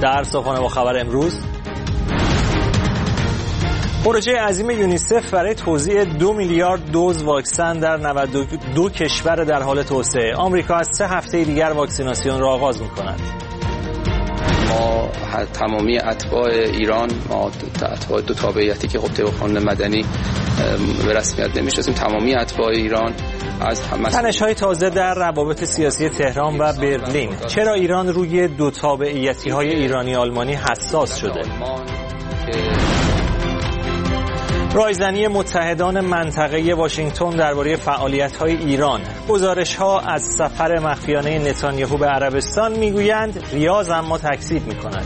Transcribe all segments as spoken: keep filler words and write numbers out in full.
در صبحانه با خبر امروز، پروژه عظیم یونیسف برای توزیع دو میلیارد دوز واکسن در نود و دو کشور در حال توسعه. آمریکا از سه هفته دیگر واکسیناسیون را آغاز می‌کند. ما تمامی اتباع ایران، ما اتباع دو تابعیتی که خب طبق قانون مدنی به رسمیت نمی‌شناسیم، تمامی اتباع ایران از همه تنش‌های تازه در روابط سیاسی تهران و برلین. چرا ایران روی دو تابعیتی‌های ایرانی آلمانی حساس شده؟ رایزنی متحدان منطقه واشنگتن درباره فعالیت‌های ایران. گزارش‌ها از سفر مخفیانه نتانیاهو به عربستان می‌گویند ریاض اما تکذیب می‌کند.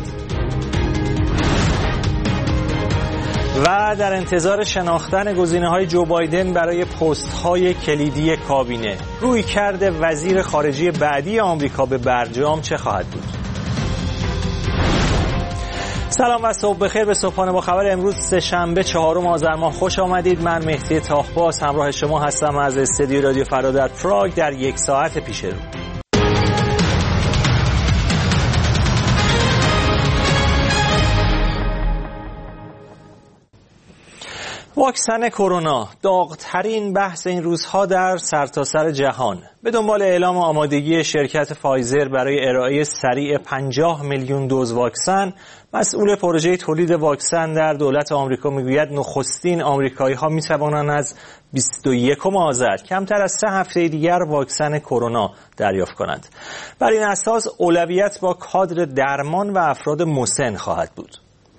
و در انتظار شناختن گزینه‌های جو بایدن برای پست‌های کلیدی کابینه، رویکرد وزیر خارجه بعدی آمریکا به برجام چه خواهد بود؟ سلام و صبح بخیر. به صبحانه با خبر امروز سه‌شنبه چهارم آذر ماه خوش آمدید. من مهدی طاهباز همراه شما هستم از استودیو رادیو فردا در پراگ در یک ساعت پیش رو. واکسن کرونا، داغ‌ترین بحث این روزها در سرتاسر جهان. به دنبال اعلام آمادگی شرکت فایزر برای ارائه سریع پنجاه میلیون دوز واکسن، مسئول پروژه تولید واکسن در دولت آمریکا میگوید نخستین آمریکایی‌ها میتوانند از بیست و یکم آذر کمتر از سه هفته دیگر واکسن کرونا دریافت کنند. بر این اساس اولویت با کادر درمان و افراد مسن خواهد بود.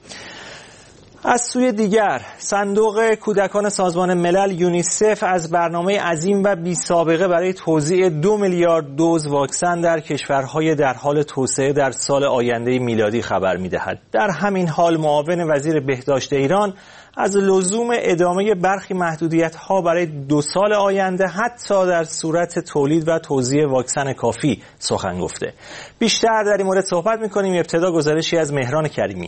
از سوی دیگر، صندوق کودکان سازمان ملل یونیسف از برنامه عظیم و بی سابقه برای توزیع دو میلیارد دوز واکسن در کشورهای در حال توسعه در سال آینده میلادی خبر می‌دهد. در همین حال معاون وزیر بهداشت ایران از لزوم ادامه برخی محدودیت‌ها برای دو سال آینده حتی در صورت تولید و توزیع واکسن کافی سخن گفته. بیشتر در این مورد صحبت می‌کنیم. ابتدا گزارشی از مهران کریمی.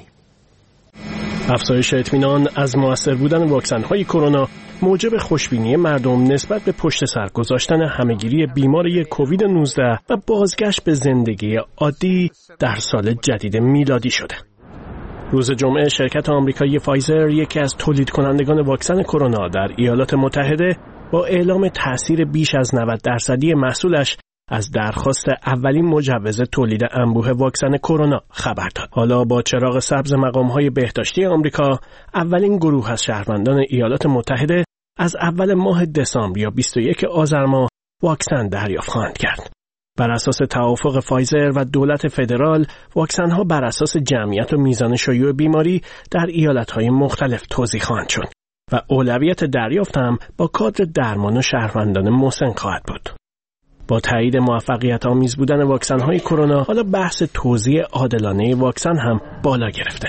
افزایش اطمینان از مؤثر بودن واکسن‌های کرونا موجب خوشبینی مردم نسبت به پشت سر گذاشتن همهگیری بیماری کووید نوزده و بازگشت به زندگی عادی در سال جدید میلادی شده. روز جمعه شرکت آمریکایی فایزر، یکی از تولید کنندگان واکسن کرونا در ایالات متحده، با اعلام تأثیر بیش از نود درصدی محصولش از درخواست اولین مجوز تولید انبوه واکسن کرونا خبر داد. حالا با چراغ سبز مقام‌های بهداشتی آمریکا، اولین گروه از شهروندان ایالات متحده از اول ماه دسامبر یا بیست و یکم آذر ماه واکسن دریافت خواهند کرد. بر اساس توافق فایزر و دولت فدرال، واکسن‌ها بر اساس جمعیت و میزان شیوع بیماری در ایالت‌های مختلف توزیع خواهند شد و اولویت دریافت هم با کادر درمان و شهروندان مسن خواهد بود. با تایید موفقیت آمیز بودن واکسن‌های کرونا، حالا بحث توزیع عادلانه واکسن هم بالا گرفته.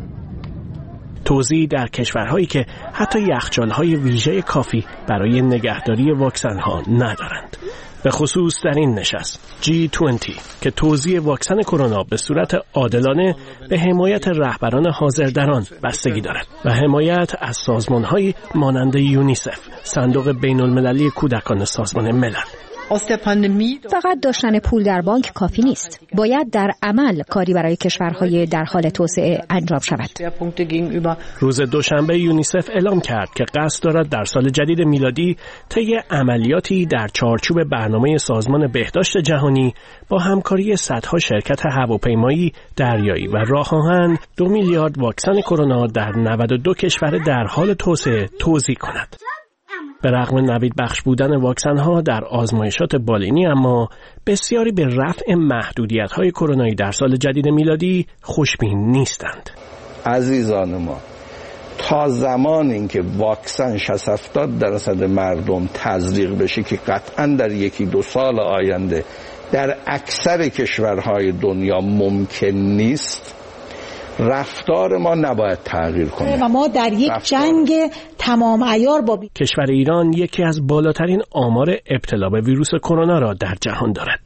توزیع در کشورهایی که حتی یخچال‌های ویژه کافی برای نگهداری واکسن‌ها ندارند. به خصوص در این نشست جی بیست که توزیع واکسن کرونا به صورت عادلانه به حمایت رهبران حاضر در آن بستگی دارد و حمایت از سازمان‌هایی مانند یونیسف، صندوق بین‌المللی کودکان سازمان ملل. فقط داشتن پول در بانک کافی نیست. باید در عمل کاری برای کشورهای در حال توسعه انجام شود. روز دوشنبه یونیسف اعلام کرد که قصد دارد در سال جدید میلادی طی عملیاتی در چارچوب برنامه سازمان بهداشت جهانی با همکاری صدها شرکت هواپیمایی، دریایی و راه آهن دو میلیارد واکسن کرونا در نود و دو کشور در حال توسعه توزیع کند. به رغم نوید بخش بودن واکسن‌ها در آزمایشات بالینی، اما بسیاری به رفع محدودیت‌های کرونایی در سال جدید میلادی خوشبین نیستند. عزیزان ما، تا زمانی که واکسن شصت هفتاد درصد مردم تزریق بشه که قطعاً در یکی دو سال آینده در اکثر کشورهای دنیا ممکن نیست، رفتار ما نباید تغییر کنه و ما در یک جنگ تمام عیار با بی... کشور ایران یکی از بالاترین آمار ابتلا به ویروس کرونا را در جهان دارد.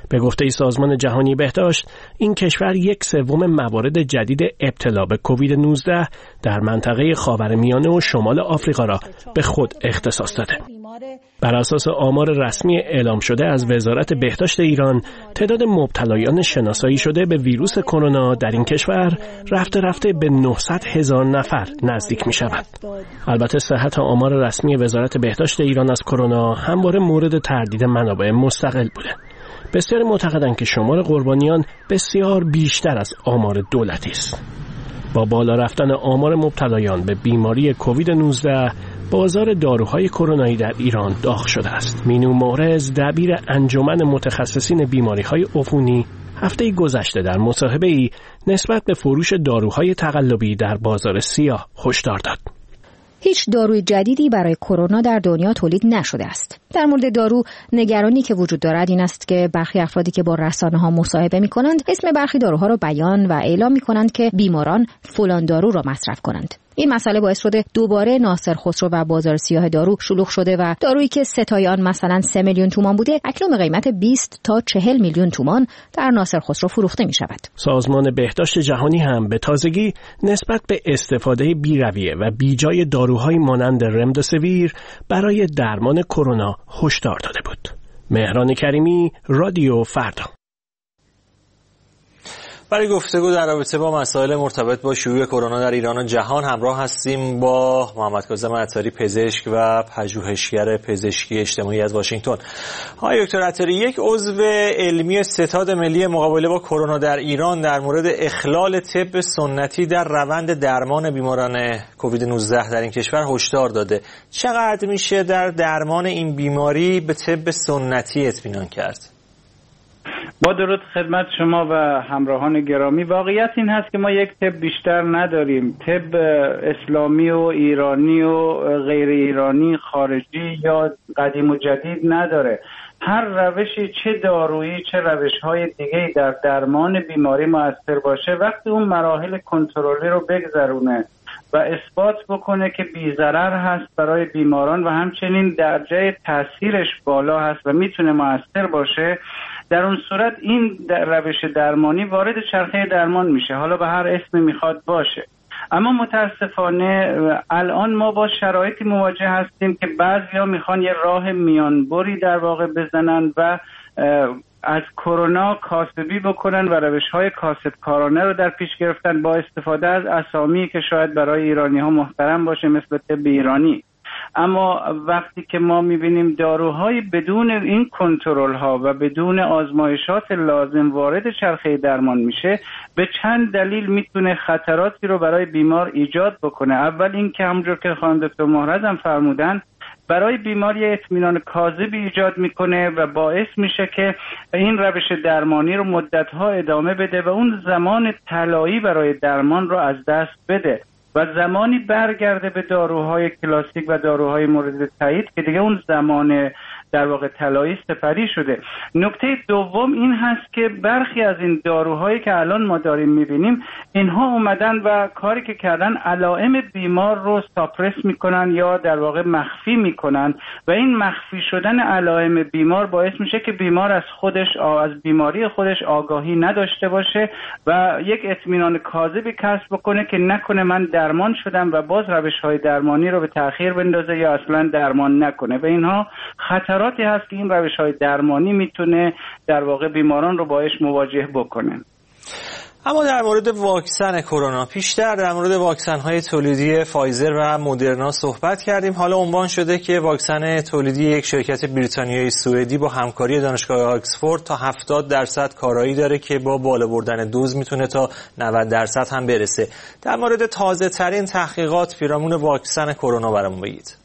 به گفته سازمان جهانی بهداشت، این کشور یک سوم موارد جدید ابتلا به کووید نوزده در منطقه خاورمیانه و شمال آفریقا را به خود اختصاص داده. بر اساس آمار رسمی اعلام شده از وزارت بهداشت ایران، تعداد مبتلایان شناسایی شده به ویروس کرونا در این کشور رفته رفته به نهصد هزار نفر نزدیک می شود. البته صحت آمار رسمی وزارت بهداشت ایران از کرونا همواره مورد تردید منابع مستقل بوده. بسیاری معتقدند که شمار قربانیان بسیار بیشتر از آمار دولتی است. با بالا رفتن آمار مبتلایان به بیماری کووید نوزده، بازار داروهای کرونایی در ایران داغ شده است. مینو مورز، دبیر انجمن متخصصین بیماری‌های عفونی، هفته گذشته در مصاحبه‌ای نسبت به فروش داروهای تقلبی در بازار سیاه هشدار داد. هیچ داروی جدیدی برای کرونا در دنیا تولید نشده است. در مورد دارو، نگرانی که وجود دارد این است که برخی افرادی که با رسانه‌ها مصاحبه می‌کنند، اسم برخی داروها را بیان و اعلام می‌کنند که بیماران فلان دارو را مصرف کنند. این مسئله باعث شده دوباره ناصر خسرو و بازار سیاه دارو شلوغ شده و دارویی که ستای آن مثلا سه میلیون تومان بوده، اکنون به قیمت بیست تا چهل میلیون تومان در ناصر خسرو فروخته می شود. سازمان بهداشت جهانی هم به تازگی نسبت به استفاده بی‌رویه و بیجای داروهای مانند رمدسویر برای درمان کرونا هشدار داده بود. مهران کریمی، رادیو فردا. برای گفتگو در رابطه با مسائل مرتبط با شیوع کرونا در ایران و جهان همراه هستیم با محمد کاظم عطاری، پزشک و پژوهشگر پزشکی اجتماعی از واشنگتن. آقای دکتر عطاری، یک عضو علمی ستاد ملی مقابله با کرونا در ایران در مورد اخلال طب سنتی در روند درمان بیماران کووید نوزده در این کشور هشدار داده. چقدر میشه در درمان این بیماری به طب سنتی اطمینان کرد؟ با درود خدمت شما و همراهان گرامی، واقعیت این هست که ما یک طب بیشتر نداریم. طب اسلامی و ایرانی و غیر ایرانی، خارجی یا قدیم و جدید نداره. هر روشی، چه دارویی چه روش‌های دیگه‌ای در درمان بیماری مؤثر باشه، وقتی اون مراحل کنترلی رو بگذرونه و اثبات بکنه که بی‌ضرر هست برای بیماران و همچنین درجه تاثیرش بالا هست و میتونه مؤثر باشه، در اون صورت این در روش درمانی وارد چرخه درمان میشه، حالا به هر اسمی میخواد باشه. اما متاسفانه الان ما با شرایطی مواجه هستیم که بعضیا میخوان یه راه میانبری در واقع بزنن و از کرونا کاسبی بکنن و روش‌های کاسبکارانه رو در پیش گرفتن با استفاده از اسامی که شاید برای ایرانی‌ها محترم باشه، مثل طب ایرانی. اما وقتی که ما می‌بینیم داروهای بدون این کنترل‌ها و بدون آزمایشات لازم وارد چرخه درمان میشه، به چند دلیل میتونه خطراتی رو برای بیمار ایجاد بکنه. اول این که همونجور که خانم دکتر مهرز هم فرمودن، برای بیماری اطمینان کاذبی ایجاد میکنه و باعث میشه که این روش درمانی رو مدت‌ها ادامه بده و اون زمان طلایی برای درمان رو از دست بده و زمانی برگرده به داروهای کلاسیک و داروهای مورد تایید که دیگه اون زمان در واقع طلایی سپری شده. نکته دوم این هست که برخی از این داروهایی که الان ما داریم میبینیم، اینها اومدن و کاری که کردن علائم بیمار رو ساپرس میکنن یا در واقع مخفی میکنن و این مخفی شدن علائم بیمار باعث میشه که بیمار از خودش از بیماری خودش آگاهی نداشته باشه و یک اطمینان کاذبی کسب بکنه که نکنه من درمان شدم و باز روش‌های درمانی رو به تأخیر بندازه یا اصلا درمان نکنه. و اینها خطراتی هست که این روش‌های درمانی میتونه در واقع بیماران رو باهاش مواجه بکنه. اما در مورد واکسن کرونا، پیشتر در مورد واکسن‌های تولیدی فایزر و مدرنا صحبت کردیم. حالا عنوان شده که واکسن تولیدی یک شرکت بریتانیایی سوئدی با همکاری دانشگاه آکسفورد تا هفتاد درصد کارایی داره که با بالا بردن دوز میتونه تا نود درصد هم برسه. در مورد تازه ترین تحقیقات پیرامون واکسن کرونا برامون بگید.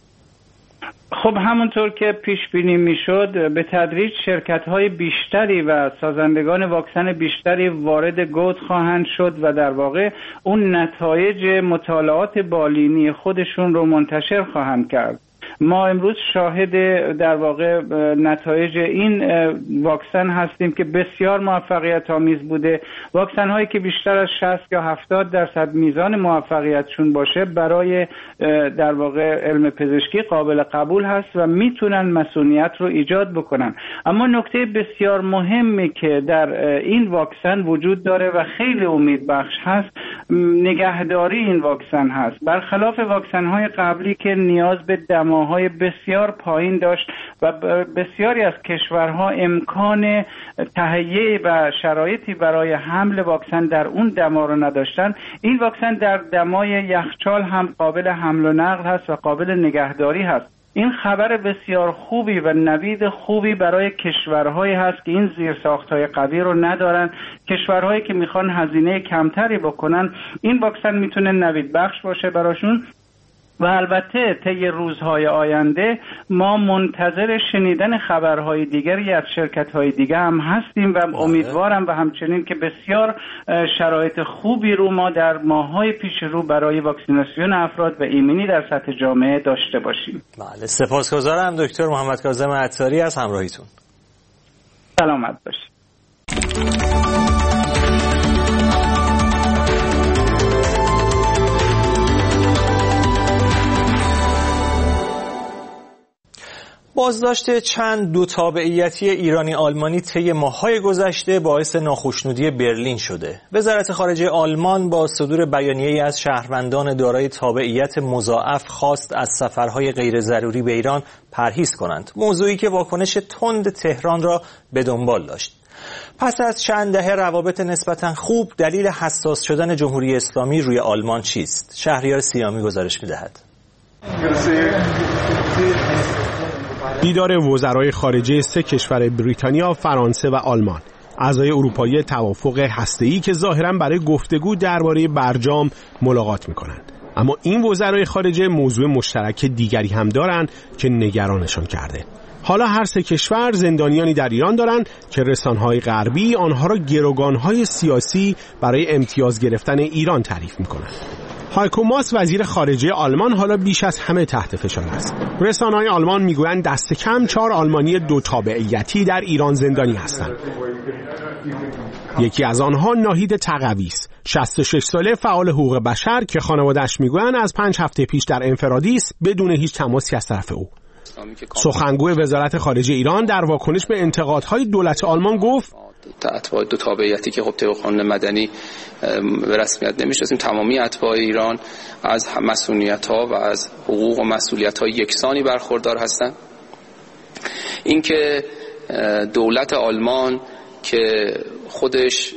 خب همونطور که پیش بینی میشد، به تدریج شرکت‌های بیشتری و سازندگان واکسن بیشتری وارد گود خواهند شد و در واقع اون نتایج مطالعات بالینی خودشون رو منتشر خواهند کرد. ما امروز شاهد در واقع نتایج این واکسن هستیم که بسیار موفقیت آمیز بوده. واکسن هایی که بیشتر از شصت یا هفتاد درصد میزان موفقیتشون باشه برای در واقع علم پزشکی قابل قبول هست و میتونن مسئولیت رو ایجاد بکنن. اما نکته بسیار مهمی که در این واکسن وجود داره و خیلی امیدبخش هست، نگهداری این واکسن هست. برخلاف واکسن های قبلی که نیاز به دماهای بسیار پایین داشت و بسیاری از کشورها امکان تهیه و شرایطی برای حمل واکسن در اون دما رو نداشتن، این واکسن در دمای یخچال هم قابل حمل و نقل هست و قابل نگهداری هست. این خبر بسیار خوبی و نوید خوبی برای کشورهایی هست که این زیرساخت‌های قوی رو ندارن، کشورهایی که میخوان هزینه کمتری بکنن. این واکسن میتونه نوید بخش باشه براشون و البته طی روزهای آینده ما منتظر شنیدن خبرهای دیگری از شرکت‌های دیگه هم هستیم و امیدوارم و همچنین که بسیار شرایط خوبی رو ما در ماه‌های پیش رو برای واکسیناسیون افراد و ایمنی در سطح جامعه داشته باشیم. بله، سپاسگزارم دکتر محمد کاظم عطاری از همراهیتون. سلامت باشید. بازداشت چند دو تابعیتی ایرانی آلمانی طی ماه‌های گذشته باعث ناخشنودی برلین شده. وزارت خارجه آلمان با صدور بیانیه‌ای از شهروندان دارای تابعیت مضاعف خواست از سفرهای غیر ضروری به ایران پرهیز کنند، موضوعی که واکنش تند تهران را به دنبال داشت. پس از چند دهه روابط نسبتاً خوب، دلیل حساس شدن جمهوری اسلامی روی آلمان چیست؟ شهریار سیامی گزارش می‌دهد. دیدار وزرای خارجه سه کشور بریتانیا، فرانسه و آلمان، اعضای اروپایی توافق هسته‌ای که ظاهراً برای گفتگو درباره برجام ملاقات می‌کنند. اما این وزرای خارجه موضوع مشترک دیگری هم دارند که نگرانشان کرده. حالا هر سه کشور زندانیانی در ایران دارند که رسانه‌های غربی آنها را گروگان‌های سیاسی برای امتیاز گرفتن ایران تعریف می‌کنند. هایکو ماس وزیر خارجه آلمان حالا بیش از همه تحت فشار است. رسانه‌های آلمان میگویند دست کم چهار آلمانی دو تابعیتی در ایران زندانی هستند. یکی از آنها ناهید تقوی است، شصت و شش ساله، فعال حقوق بشر که خانواده‌اش میگویند از پنج هفته پیش در انفرادی است بدون هیچ تماسی از طرف او. سخنگوی وزارت خارجه ایران در واکنش به انتقادهای دولت آلمان گفت اتباع دو تابعیتی که خب طبق قانون مدنی به رسمیت نمی‌شناسیم، تمامی اتباع ایران از مسئولیت‌ها و از حقوق و مسئولیت‌های یکسانی برخوردار هستند. اینکه دولت آلمان که خودش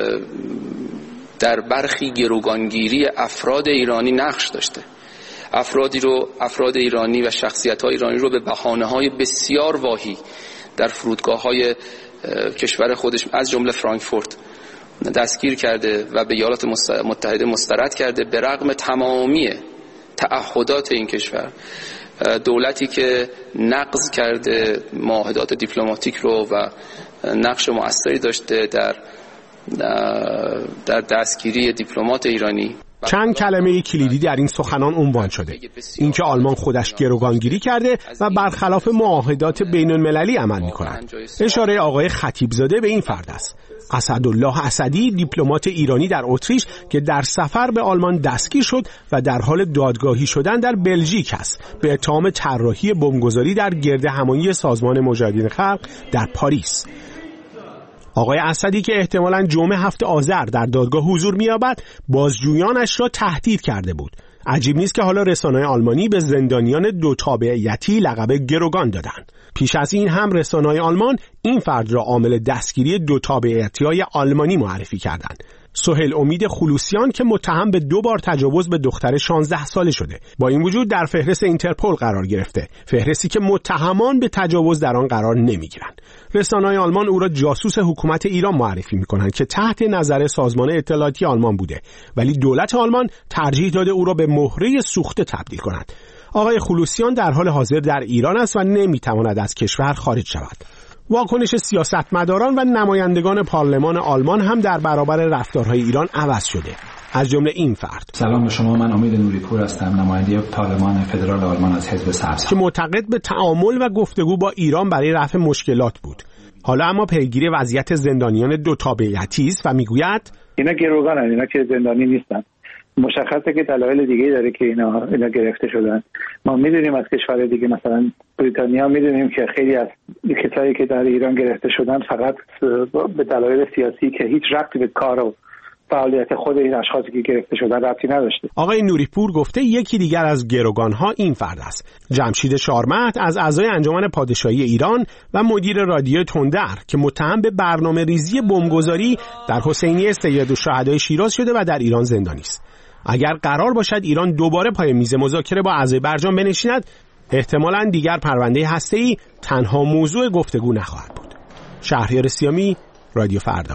در برخی گروگانگیری افراد ایرانی نقش داشته، افرادی رو افراد ایرانی و شخصیت‌های ایرانی رو به بهانه‌های بسیار واهی در فرودگاه‌های کشور خودش از جمله فرانکفورت دستگیر کرده و به ایالات متحده مسترد کرده، به رغم تمامی تعهدات این کشور، دولتی که نقض کرده معاهدات دیپلماتیک رو و نقش مؤثری داشته در در دستگیری دیپلمات ایرانی. چند کلمه کلیدی در این سخنان عنوان شده: اینکه آلمان خودش گروگانگیری کرده و برخلاف معاهدات بین المللی عمل می‌کند. اشاره آقای خطیبزاده به این فرد است. اسدالله اسدی، دیپلمات ایرانی در اتریش که در سفر به آلمان دستگیر شد و در حال دادگاهی شدن در بلژیک است به اتهام طراحی بمبگذاری در گردهمایی سازمان مجاهدین خلق در پاریس. آقای اسدی که احتمالاً جمعه هفته آذر در دادگاه حضور می‌یابد، بازجویانش را تهدید کرده بود. عجیب نیست که حالا رسانه‌های آلمانی به زندانیان دو تابعیتی لقب گروگان دادند. پیش از این هم رسانه‌های آلمان این فرد را عامل دستگیری دو تابعیتی‌های آلمانی معرفی کردند. سهیل امید خلوصیان که متهم به دو بار تجاوز به دختر شانزده ساله شده، با این وجود در فهرست اینترپل قرار گرفته، فهرستی که متهمان به تجاوز در آن قرار نمیگیرند. رسانه‌های آلمان او را جاسوس حکومت ایران معرفی می‌کنند که تحت نظر سازمان اطلاعاتی آلمان بوده، ولی دولت آلمان ترجیح داده او را به مهره سوخته تبدیل کند. آقای خلوصیان در حال حاضر در ایران است و نمی‌تواند از کشور خارج شود. واکنش سیاستمداران و نمایندگان پارلمان آلمان هم در برابر رفتارهای ایران عوض شده. از جمله این فرد. سلام به شما، من امید نوریپور هستم، نماینده پارلمان فدرال آلمان از حزب سبز، که معتقد به تعامل و گفتگو با ایران برای رفع مشکلات بود. حالا اما پیگیری وضعیت زندانیان دو تابعیتی است و میگوید اینا گروگانن، اینا که زندانی نیستن. مشخصه که دلایل دیگه داره که اینا اینا گرفته شدن. ما میدونیم از کشور دیگه، مثلا بریتانیا، میدونیم که خیلی از کسایی که در ایران گرفته شدن فقط به دلایل سیاسی که هیچ ربطی به کار و فعالیت خود این اشخاصی که گرفته شدن ربطی نداشته. آقای نوریپور گفته یکی دیگر از گروگانها این فرد است. جمشید شارمهد از اعضای انجمن پادشاهی ایران و مدیر رادیو تندر که متهم به برنامه ریزی بمبگذاری در حسینیه سیدالشهدای شیراز شده و در ایران زندانی است. اگر قرار باشد ایران دوباره پای میز مذاکره با اعضای برجام بنشیند، احتمالاً دیگر پرونده هسته‌ای تنها موضوع گفتگو نخواهد بود. شهریار سیامی، رادیو فردا.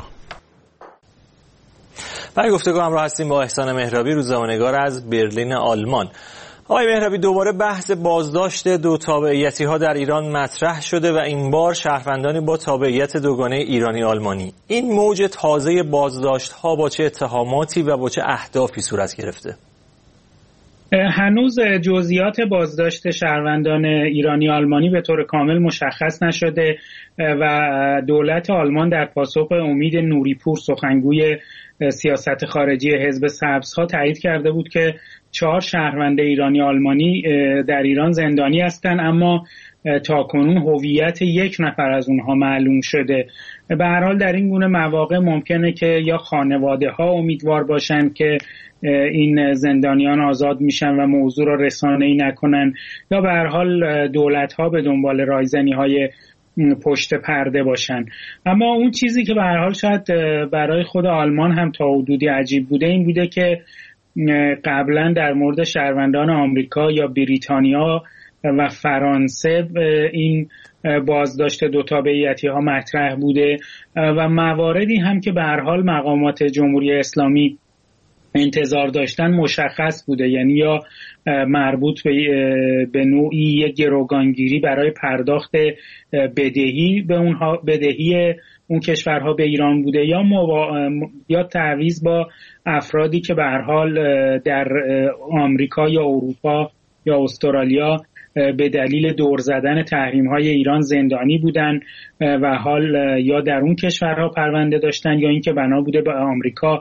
برای گفتگو همراه هستیم با احسان مهرابی، روزنامه‌نگار از برلین آلمان. آقای مهرابی، دوباره بحث بازداشت دو تابعیتی ها در ایران مطرح شده و این بار شهروندانی با تابعیت دوگانه ایرانی آلمانی. این موج تازه بازداشت ها با چه اتهاماتی و با چه اهدافی صورت گرفته؟ هنوز جزئیات بازداشت شهروندان ایرانی آلمانی به طور کامل مشخص نشده و دولت آلمان در پاسخ امید نوریپور، سخنگوی سیاست خارجی حزب سبزها، تایید کرده بود که چهار شهروند ایرانی آلمانی در ایران زندانی هستند، اما تاکنون هویت یک نفر از اونها معلوم شده. به هر حال در این گونه مواقع ممکنه که یا خانواده ها امیدوار باشن که این زندانیان آزاد میشن و موضوع را رسانه‌ای نکنن، یا به هر حال دولت ها به دنبال رایزنی های پشت پرده باشن. اما اون چیزی که به هر حال شاید برای خود آلمان هم تا حدودی عجیب بوده این بوده که قبلا در مورد شهروندان آمریکا یا بریتانیا و فرانسه این بازداشت دو تابعیتی ها مطرح بوده و مواردی هم که به هر حال مقامات جمهوری اسلامی انتظار داشتن مشخص بوده، یعنی یا مربوط به به نوعی یک گروگانگیری برای پرداخت بدهی به اونها، بدهی اون کشورها به ایران بوده، یا موا... یا تعویض با افرادی که به هر حال در آمریکا یا اروپا یا استرالیا به دلیل دور زدن تحریم‌های ایران زندانی بودن و حال یا در اون کشورها پرونده داشتن یا اینکه بنا بوده به آمریکا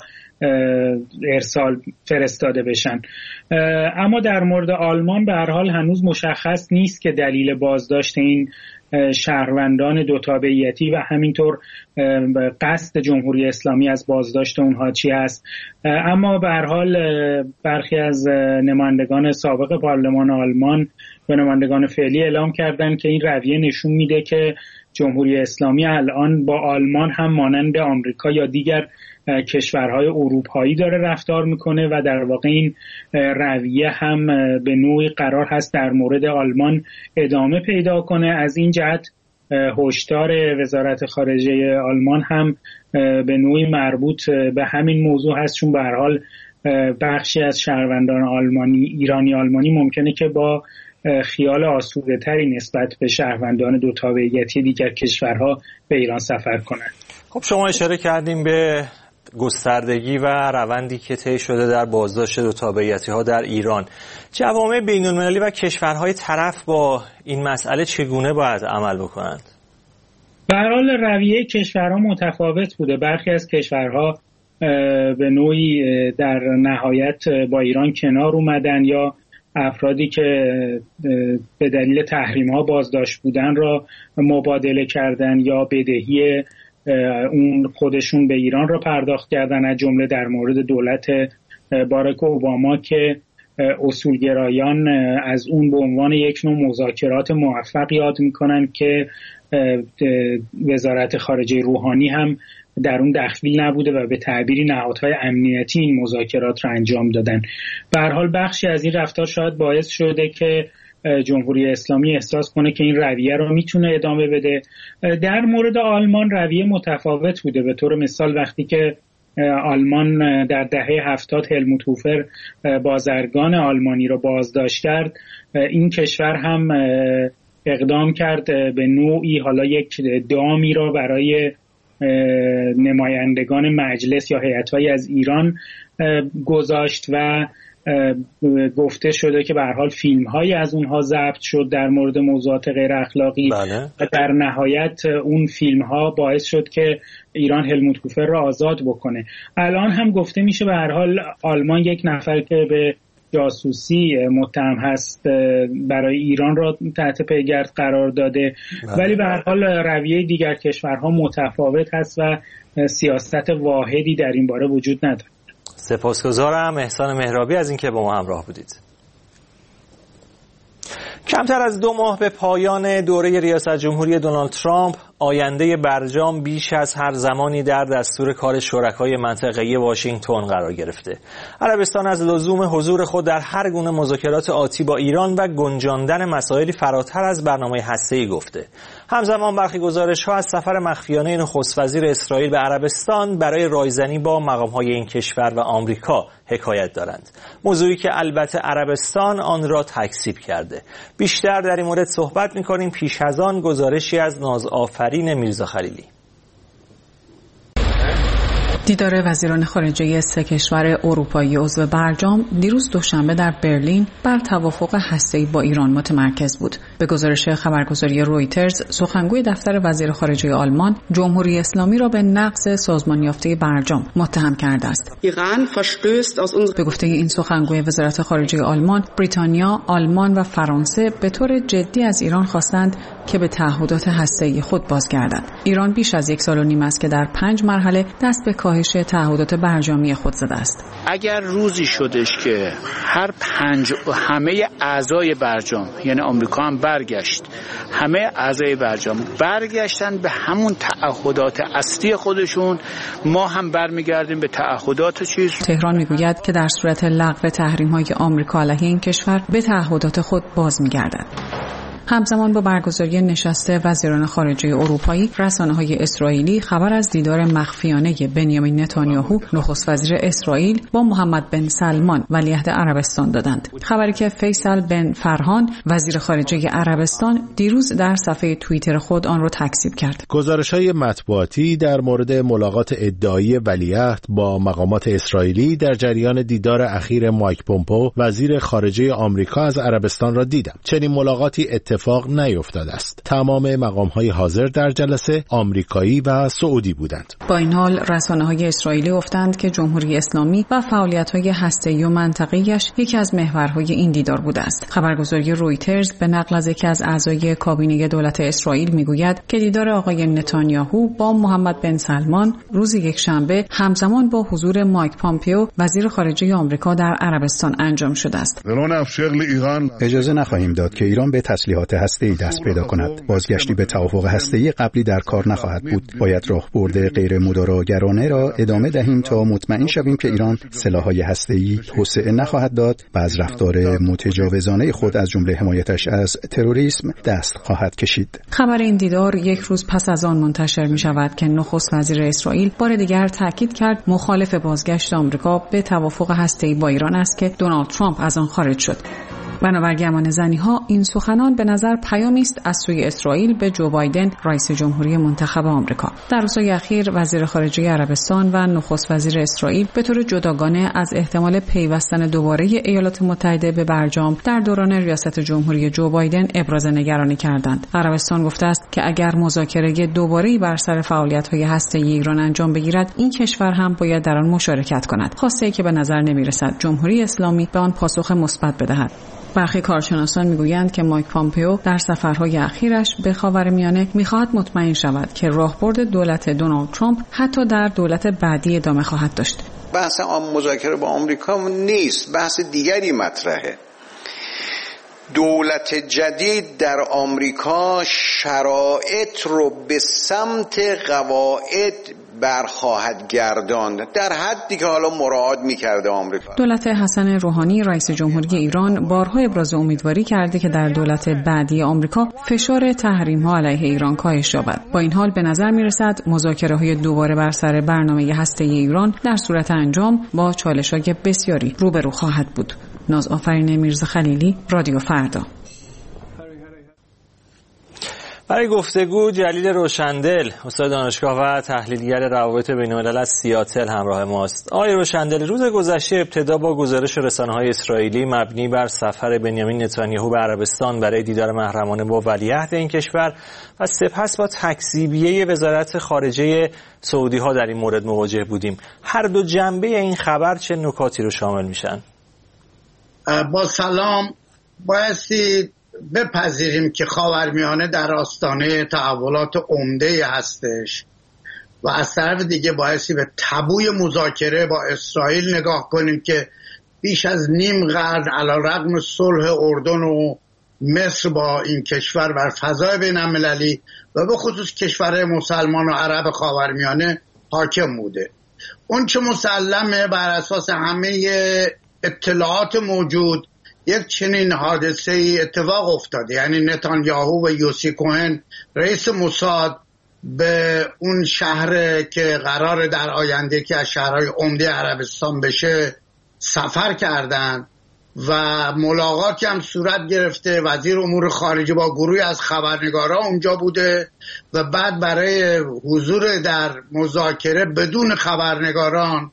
ارسال فرستاده بشن. اما در مورد آلمان به هر حال هنوز مشخص نیست که دلیل بازداشت این شهروندان دو تابعیتی و همینطور قصد جمهوری اسلامی از بازداشت اونها چی هست. اما به هر حال برخی از نمایندگان سابق پارلمان آلمان و نمایندگان فعلی اعلام کردن که این رویه نشون میده که جمهوری اسلامی الان با آلمان هم مانند آمریکا یا دیگر کشورهای اروپایی داره رفتار میکنه و در واقع این رویه هم به نوعی قرار هست در مورد آلمان ادامه پیدا کنه. از این جهت هشدار وزارت خارجه آلمان هم به نوعی مربوط به همین موضوع هست، چون به هر حال بخشی از شهروندان آلمانی ایرانی آلمانی ممکنه که با خیال آسوده تری نسبت به شهروندان دو تابعیتی دیگر کشورها به ایران سفر کنند. خب شما اشاره کردیم به گستردگی و روندی که طی شده در بازداشت دو تابعیتی ها در ایران. جوامع بین المللی و کشورهای طرف با این مسئله چگونه باید عمل بکنند؟ به هر حال رویه کشورها متفاوت بوده. برخی از کشورها به نوعی در نهایت با ایران کنار اومدن یا افرادی که به دلیل تحریم ها بازداشت بودن را مبادله کردن یا بدهی اون خودشون به ایران را پرداخت کردن، از جمله در مورد دولت باراک اوباما که اصولگرایان از اون به عنوان یک نوع مذاکرات موفق یاد میکنن که وزارت خارجه روحانی هم در اون دخیل نبوده و به تعبیری نهادهای امنیتی این مذاکرات را انجام دادن. به هر حال بخشی از این رفتار شاید باعث شده که جمهوری اسلامی احساس کنه که این رویه رو میتونه ادامه بده. در مورد آلمان رویه متفاوت بوده. به طور مثال وقتی که آلمان در دهه هفتاد هلموت هوفر بازرگان آلمانی رو بازداشت کرد، این کشور هم اقدام کرد به نوعی حالا یک دامی را برای نمایندگان مجلس یا هیئت‌هایی از ایران گذاشت و گفته شده که به هر حال فیلم‌هایی از اونها ضبط شد در مورد موضوعات غیر اخلاقی. بله. و در نهایت اون فیلم‌ها باعث شد که ایران هلموت کوفر را آزاد بکنه. الان هم گفته میشه به هر حال آلمان یک نفر که به جاسوسی متهم هست برای ایران را تحت پیگرد قرار داده. بله. ولی به هر حال رویه دیگر کشورها متفاوت هست و سیاست واحدی در این باره وجود ندارد. سپاسگزارم احسان مهرابی از اینکه با ما همراه بودید. کمتر از دو ماه به پایان دوره ریاست جمهوری دونالد ترامپ، آینده برجام بیش از هر زمانی در دستور کار شرکای منطقه‌ای واشنگتن قرار گرفته. عربستان از لزوم حضور خود در هر گونه مذاکرات آتی با ایران و گنجاندن مسائلی فراتر از برنامه هسته‌ای گفته. همزمان برخی گزارش‌ها از سفر مخفیانه نخست وزیر اسرائیل به عربستان برای رایزنی با مقام‌های این کشور و آمریکا حکایت دارند. موضوعی که البته عربستان آن را تکذیب کرده. بیشتر در این مورد صحبت می‌کنیم پیش از آن گزارشی از نازآفرین میرزا خلیلی. دیدار وزیران خارجه سه کشور اروپایی عضو برجام دیروز دوشنبه در برلین بر توافق هسته‌ای با ایران متمرکز بود. به گزارش خبرگزاری رویترز، سخنگوی دفتر وزیر خارجه آلمان جمهوری اسلامی را به نقض سازمان یافته برجام متهم کرده است. ایران verstößt aus unserer به گفته این سخنگوی وزارت خارجه آلمان، بریتانیا، آلمان و فرانسه به طور جدی از ایران خواستند که به تعهدات هسته‌ای خود بازگردد. ایران بیش از یک سال و نیم است که در پنج مرحله دست به کاهش تعهدات برجامی خود زده است. اگر روزی شدش که هر پنج همه اعضای برجام، یعنی آمریکا هم برگشت، همه اعضای برجام برگشتن به همون تعهدات اصلی خودشون، ما هم برمیگردیم به تعهدات چیز. تهران میگوید که در صورت لغو تحریم‌های آمریکا علیه این کشور به تعهدات خود باز میگردد. همزمان با برگزاری نشست وزیران خارجه اروپایی، رسانه‌های اسرائیلی خبر از دیدار مخفیانه بنیامین نتانیاهو نخست وزیر اسرائیل با محمد بن سلمان ولیعهد عربستان دادند. خبری که فیصل بن فرهان وزیر خارجه عربستان دیروز در صفحه توییتر خود آن را تکذیب کرد. گزارش‌های مطبوعاتی در مورد ملاقات ادعایی ولیعهد با مقامات اسرائیلی در جریان دیدار اخیر مایک پومپئو وزیر خارجه آمریکا از عربستان را دیدم. چنین ملاقاتی اتفاق نیفتاده است. تمام مقام‌های حاضر در جلسه آمریکایی و سعودی بودند. با این حال رسانه‌های اسرائیلی گفتند که جمهوری اسلامی و فعالیت‌های هسته‌ای و منطقه‌ایش یکی از محورهای این دیدار بوده است. خبرگزاری رویترز به نقل از یکی از اعضای کابینه دولت اسرائیل میگوید که دیدار آقای نتانیاهو با محمد بن سلمان روز یکشنبه همزمان با حضور مایک پومپئو وزیر خارجه آمریکا در عربستان انجام شده است. اجازه نخواهیم داد که ایران به تسلیحات هسته‌ای دست پیدا کند. بازگشتی به توافق هسته‌ای قبلی در کار نخواهد بود. باید راهبرد غیر مداراگرانه را ادامه دهیم تا مطمئن شویم که ایران سلاح‌های هسته‌ای توسعه نخواهد داد و از رفتار متجاوزانه خود از جمله حمایتش از تروریسم دست خواهد کشید. خبر این دیدار یک روز پس از آن منتشر می شود که نخست وزیر اسرائیل بار دیگر تاکید کرد مخالف بازگشت آمریکا به توافق هسته‌ای با ایران است که دونالد ترامپ از آن خارج شد. بنابر گمان زنی‌ها این سخنان به نظر پیامی است از سوی اسرائیل به جو بایدن رئیس جمهوری منتخب آمریکا. در روزهای اخیر وزیر خارجه عربستان و نخست وزیر اسرائیل به طور جداگانه از احتمال پیوستن دوباره ایالات متحده به برجام در دوران ریاست جمهوری جو بایدن ابراز نگرانی کردند. عربستان گفته است که اگر مذاکره دوباره بر سر فعالیت‌های هسته‌ای ایران انجام بگیرد، این کشور هم باید در آن مشارکت کند. خاصه‌ای که به نظر نمی‌رسد جمهوری اسلامی به آن پاسخ مثبت بدهد. برخی کارشناسان میگویند که مایک پومپئو در سفرهای اخیرش به خاورمیانه میخواهد مطمئن شود که راهبرد دولت دونالد ترامپ حتی در دولت بعدی ادامه خواهد داشت. بحث مذاکره با آمریکا نیست، بحث دیگری مطرحه. دولت جدید در آمریکا شرایط رو به سمت قواعد برخواهد گرداند در حدی که حالا مراعات می‌کرده آمریکا. دولت حسن روحانی رئیس جمهوری ایران بارها ابراز امیدواری کرده که در دولت بعدی آمریکا فشار تحریم‌ها علیه ایران کاهش یابد. با این حال به نظر می‌رسد مذاکره‌های دوباره بر سر برنامه هسته‌ای ایران در صورت انجام با چالش‌های بسیاری روبرو خواهد بود. نازآفرین میرزا خلیلی، رادیو فردا. برای گفتگو جلیل روشندل، استاد دانشگاه و تحلیلگر روابط بین‌الملل از سیاتل همراه ماست. آقای روشندل، روز گذشته ابتدا با گزارش رسانه‌های اسرائیلی مبنی بر سفر بنیامین نتانیاهو به عربستان برای دیدار محرمانه با ولیعهد این کشور و سپس با تکذیبیه وزارت خارجه سعودی‌ها در این مورد مواجه بودیم. هر دو جنبه این خبر چه نکاتی رو شامل میشن؟ با سلام، بایستی بپذیریم که خاورمیانه در آستانه تحولات عمده هستش و از طرف دیگه بایستی به تابوی مذاکره با اسرائیل نگاه کنیم که بیش از نیم قرن علیرغم صلح اردن و مصر با این کشور بر فضای بین المللی و به خصوص کشورهای مسلمان و عرب خاورمیانه حاکم بوده. اون چه مسلمه بر اساس همه اطلاعات موجود یک چنین حادثه ای اتفاق افتاده، یعنی نتانیاهو و یوسی کوهن رئیس موساد به اون شهر که قرار در آینده که از شهرهای عمده عربستان بشه سفر کردند و ملاقاتی هم صورت گرفته. وزیر امور خارجه با گروهی از خبرنگارا اونجا بوده و بعد برای حضور در مذاکره بدون خبرنگاران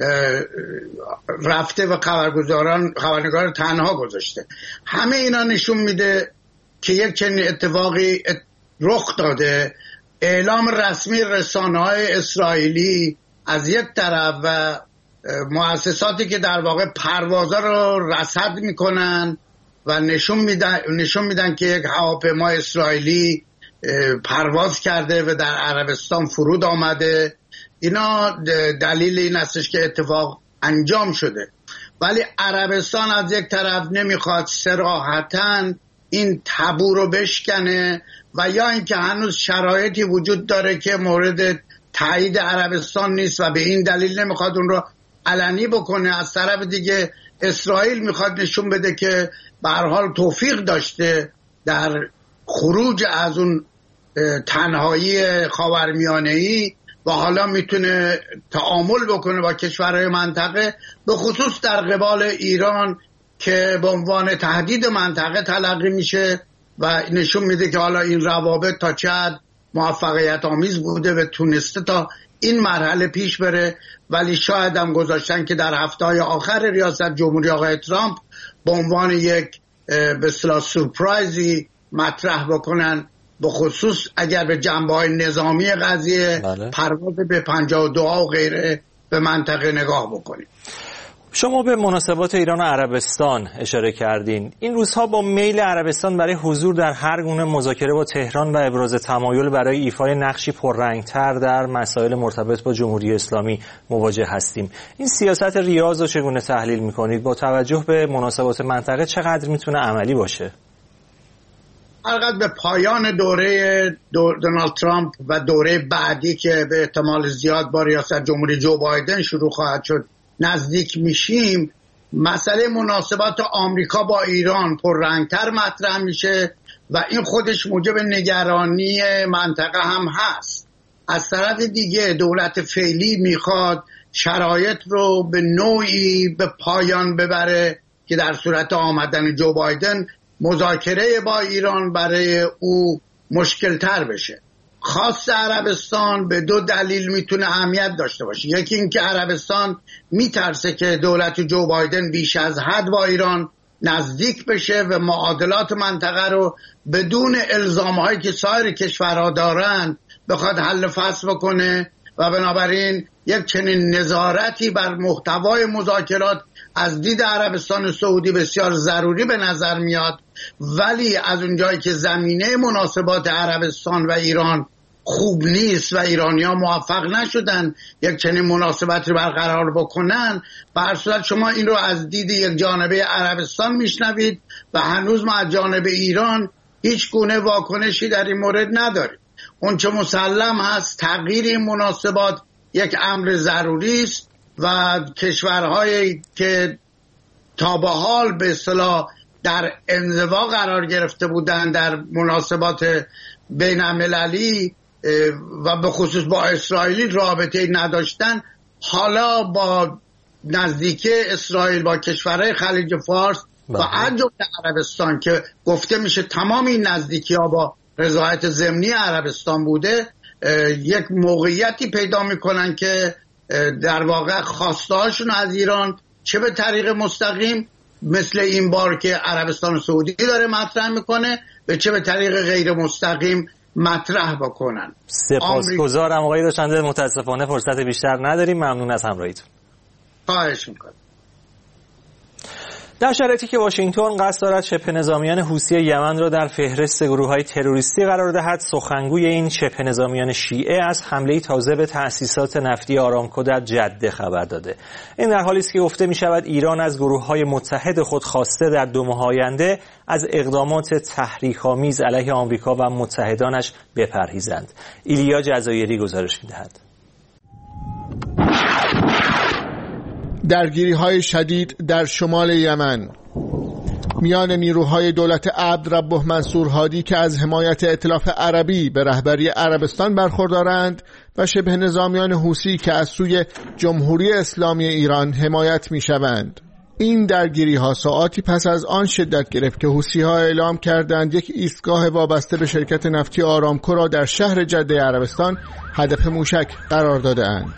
رفته و خبرگزاران خبرنگار تنها گذاشته. همه اینا نشون میده که یک چنین اتفاقی رخ داده. اعلام رسمی رسانه‌های اسرائیلی از یک طرف و مؤسساتی که در واقع پروازا رو رصد میکنن و نشون میدن نشون میدن که یک هواپیما اسرائیلی پرواز کرده و در عربستان فرود آمده، اینا دلیل این استش که اتفاق انجام شده. ولی عربستان از یک طرف نمیخواد صراحتاً این تابو رو بشکنه و یا اینکه هنوز شرایطی وجود داره که مورد تایید عربستان نیست و به این دلیل نمیخواد اون رو علنی بکنه. از طرف دیگه اسرائیل میخواد نشون بده که به هر حال توفیق داشته در خروج از اون تنهایی خاورمیانه‌ای و حالا میتونه تعامل بکنه با کشورهای منطقه، به خصوص در قبال ایران که به عنوان تهدید منطقه تلقی میشه و نشون میده که حالا این روابط تا چه حد موفقیت آمیز بوده و تونسته تا این مرحله پیش بره. ولی شاید هم گذاشتن که در هفته‌های آخر ریاست جمهوری آقای ترامپ به عنوان یک به اصطلاح سورپرایزی مطرح بکنن، به خصوص اگر به جنبه‌های نظامی قضیه بله. پرواز به پنجاه و دو و غیره به منطقه نگاه بکنیم. شما به مناسبات ایران و عربستان اشاره کردین. این روزها با میل عربستان برای حضور در هر گونه مذاکره با تهران و ابراز تمایل برای ایفای نقشی پررنگتر در مسائل مرتبط با جمهوری اسلامی مواجه هستیم. این سیاست ریاض رو چگونه تحلیل می‌کنید؟ با توجه به مناسبات منطقه چقدر میتونه عملی باشه؟ البته به پایان دوره دونالد ترامپ و دوره بعدی که به احتمال زیاد با ریاست جمهوری جو بایدن شروع خواهد شد نزدیک میشیم، مسئله مناسبات آمریکا با ایران پررنگتر مطرح میشه و این خودش موجب نگرانی منطقه هم هست. از طرف دیگه دولت فعلی میخواد شرایط رو به نوعی به پایان ببره که در صورت آمدن جو بایدن مذاکره با ایران برای او مشکل تر بشه. خاص عربستان به دو دلیل میتونه اهمیت داشته باشه. یکی این که عربستان میترسه که دولت جو بایدن بیش از حد با ایران نزدیک بشه و معادلات منطقه رو بدون الزامهایی که سایر کشورها دارن بخواد حل فصل بکنه و بنابراین یک چنین نظارتی بر محتوای مذاکرات از دید عربستان سعودی بسیار ضروری به نظر میاد. ولی از اونجایی که زمینه مناسبات عربستان و ایران خوب نیست و ایرانی‌ها موفق نشدن یک چنین مناسبتی برقرار بکنن، به هر صورت شما این رو از دید یک جانبه عربستان میشنوید و هنوز ما از جانب ایران هیچ گونه واکنشی در این مورد نداریم. اون چه مسلم هست تغییر این مناسبات یک امر ضروری است و کشورهایی که تا به حال به اصطلاح در انزوا قرار گرفته بودند در مناسبات بین المللی و به خصوص با اسرائیل رابطه نداشتن، حالا با نزدیکی اسرائیل با کشورهای خلیج فارس و از جمله عربستان که گفته میشه تمام این نزدیکی ها با رضایت ضمنی عربستان بوده یک موقعیتی پیدا میکنن که در واقع خواستهاشون از ایران چه به طریق مستقیم مثل این بار که عربستان سعودی داره مطرح میکنه و چه به طریق غیر مستقیم مطرح بکنن. سپاسگزارم آقای دوشنده، متاسفانه فرصت بیشتر نداریم. ممنون از همراهیتون. خواهش میکنم. در شرایطی که واشنگتن قصد دارد شبه نظامیان حوثی یمن را در فهرست گروه‌های تروریستی قرار دهد، سخنگوی این شبه نظامیان شیعه از حمله تازه به تأسیسات نفتی آرامکو در جده خبر داده. این در حالی است که گفته می‌شود ایران از گروه‌های متحد خود خواسته در دو ماه آینده از اقدامات تحریک‌آمیز علیه آمریکا و متحدانش بپرهیزند. ایلیا جزایری گزارش می‌دهد. درگیری‌های شدید در شمال یمن میان نیروهای دولت عبدربه منصور هادی که از حمایت ائتلاف عربی به رهبری عربستان برخوردارند و شبه نظامیان حوثی که از سوی جمهوری اسلامی ایران حمایت می‌شوند. این درگیری‌ها ساعاتی پس از آن شدت گرفت که حوثی‌ها اعلام کردند یک ایستگاه وابسته به شرکت نفتی آرامکو را در شهر جده عربستان هدف موشک قرار داده‌اند.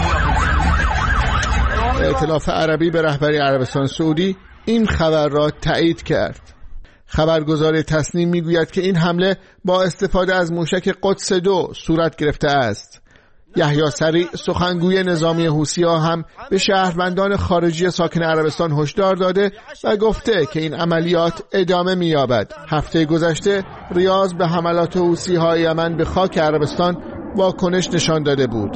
ائتلاف عربی به رهبری عربستان سعودی این خبر را تایید کرد. خبرگزاری تسنیم میگوید که این حمله با استفاده از موشک قدس دو صورت گرفته است. یحیی سریع سخنگوی نظامی حوثی‌ها هم به شهروندان خارجی ساکن عربستان هشدار داده و گفته که این عملیات ادامه می‌یابد. هفته گذشته ریاض به حملات حوثی‌های یمن به خاک عربستان واکنش نشان داده بود.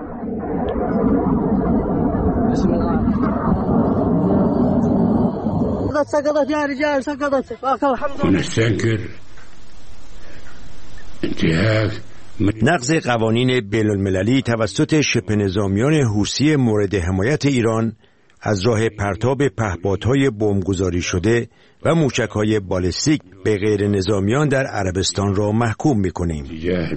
نقض قوانین بین‌المللی توسط شبه نظامیان حوثی مورد حمایت ایران از راه پرتاب پهپادهای بمبگذاری شده و موشک‌های بالستیک به غیر نظامیان در عربستان را محکوم می‌کنیم.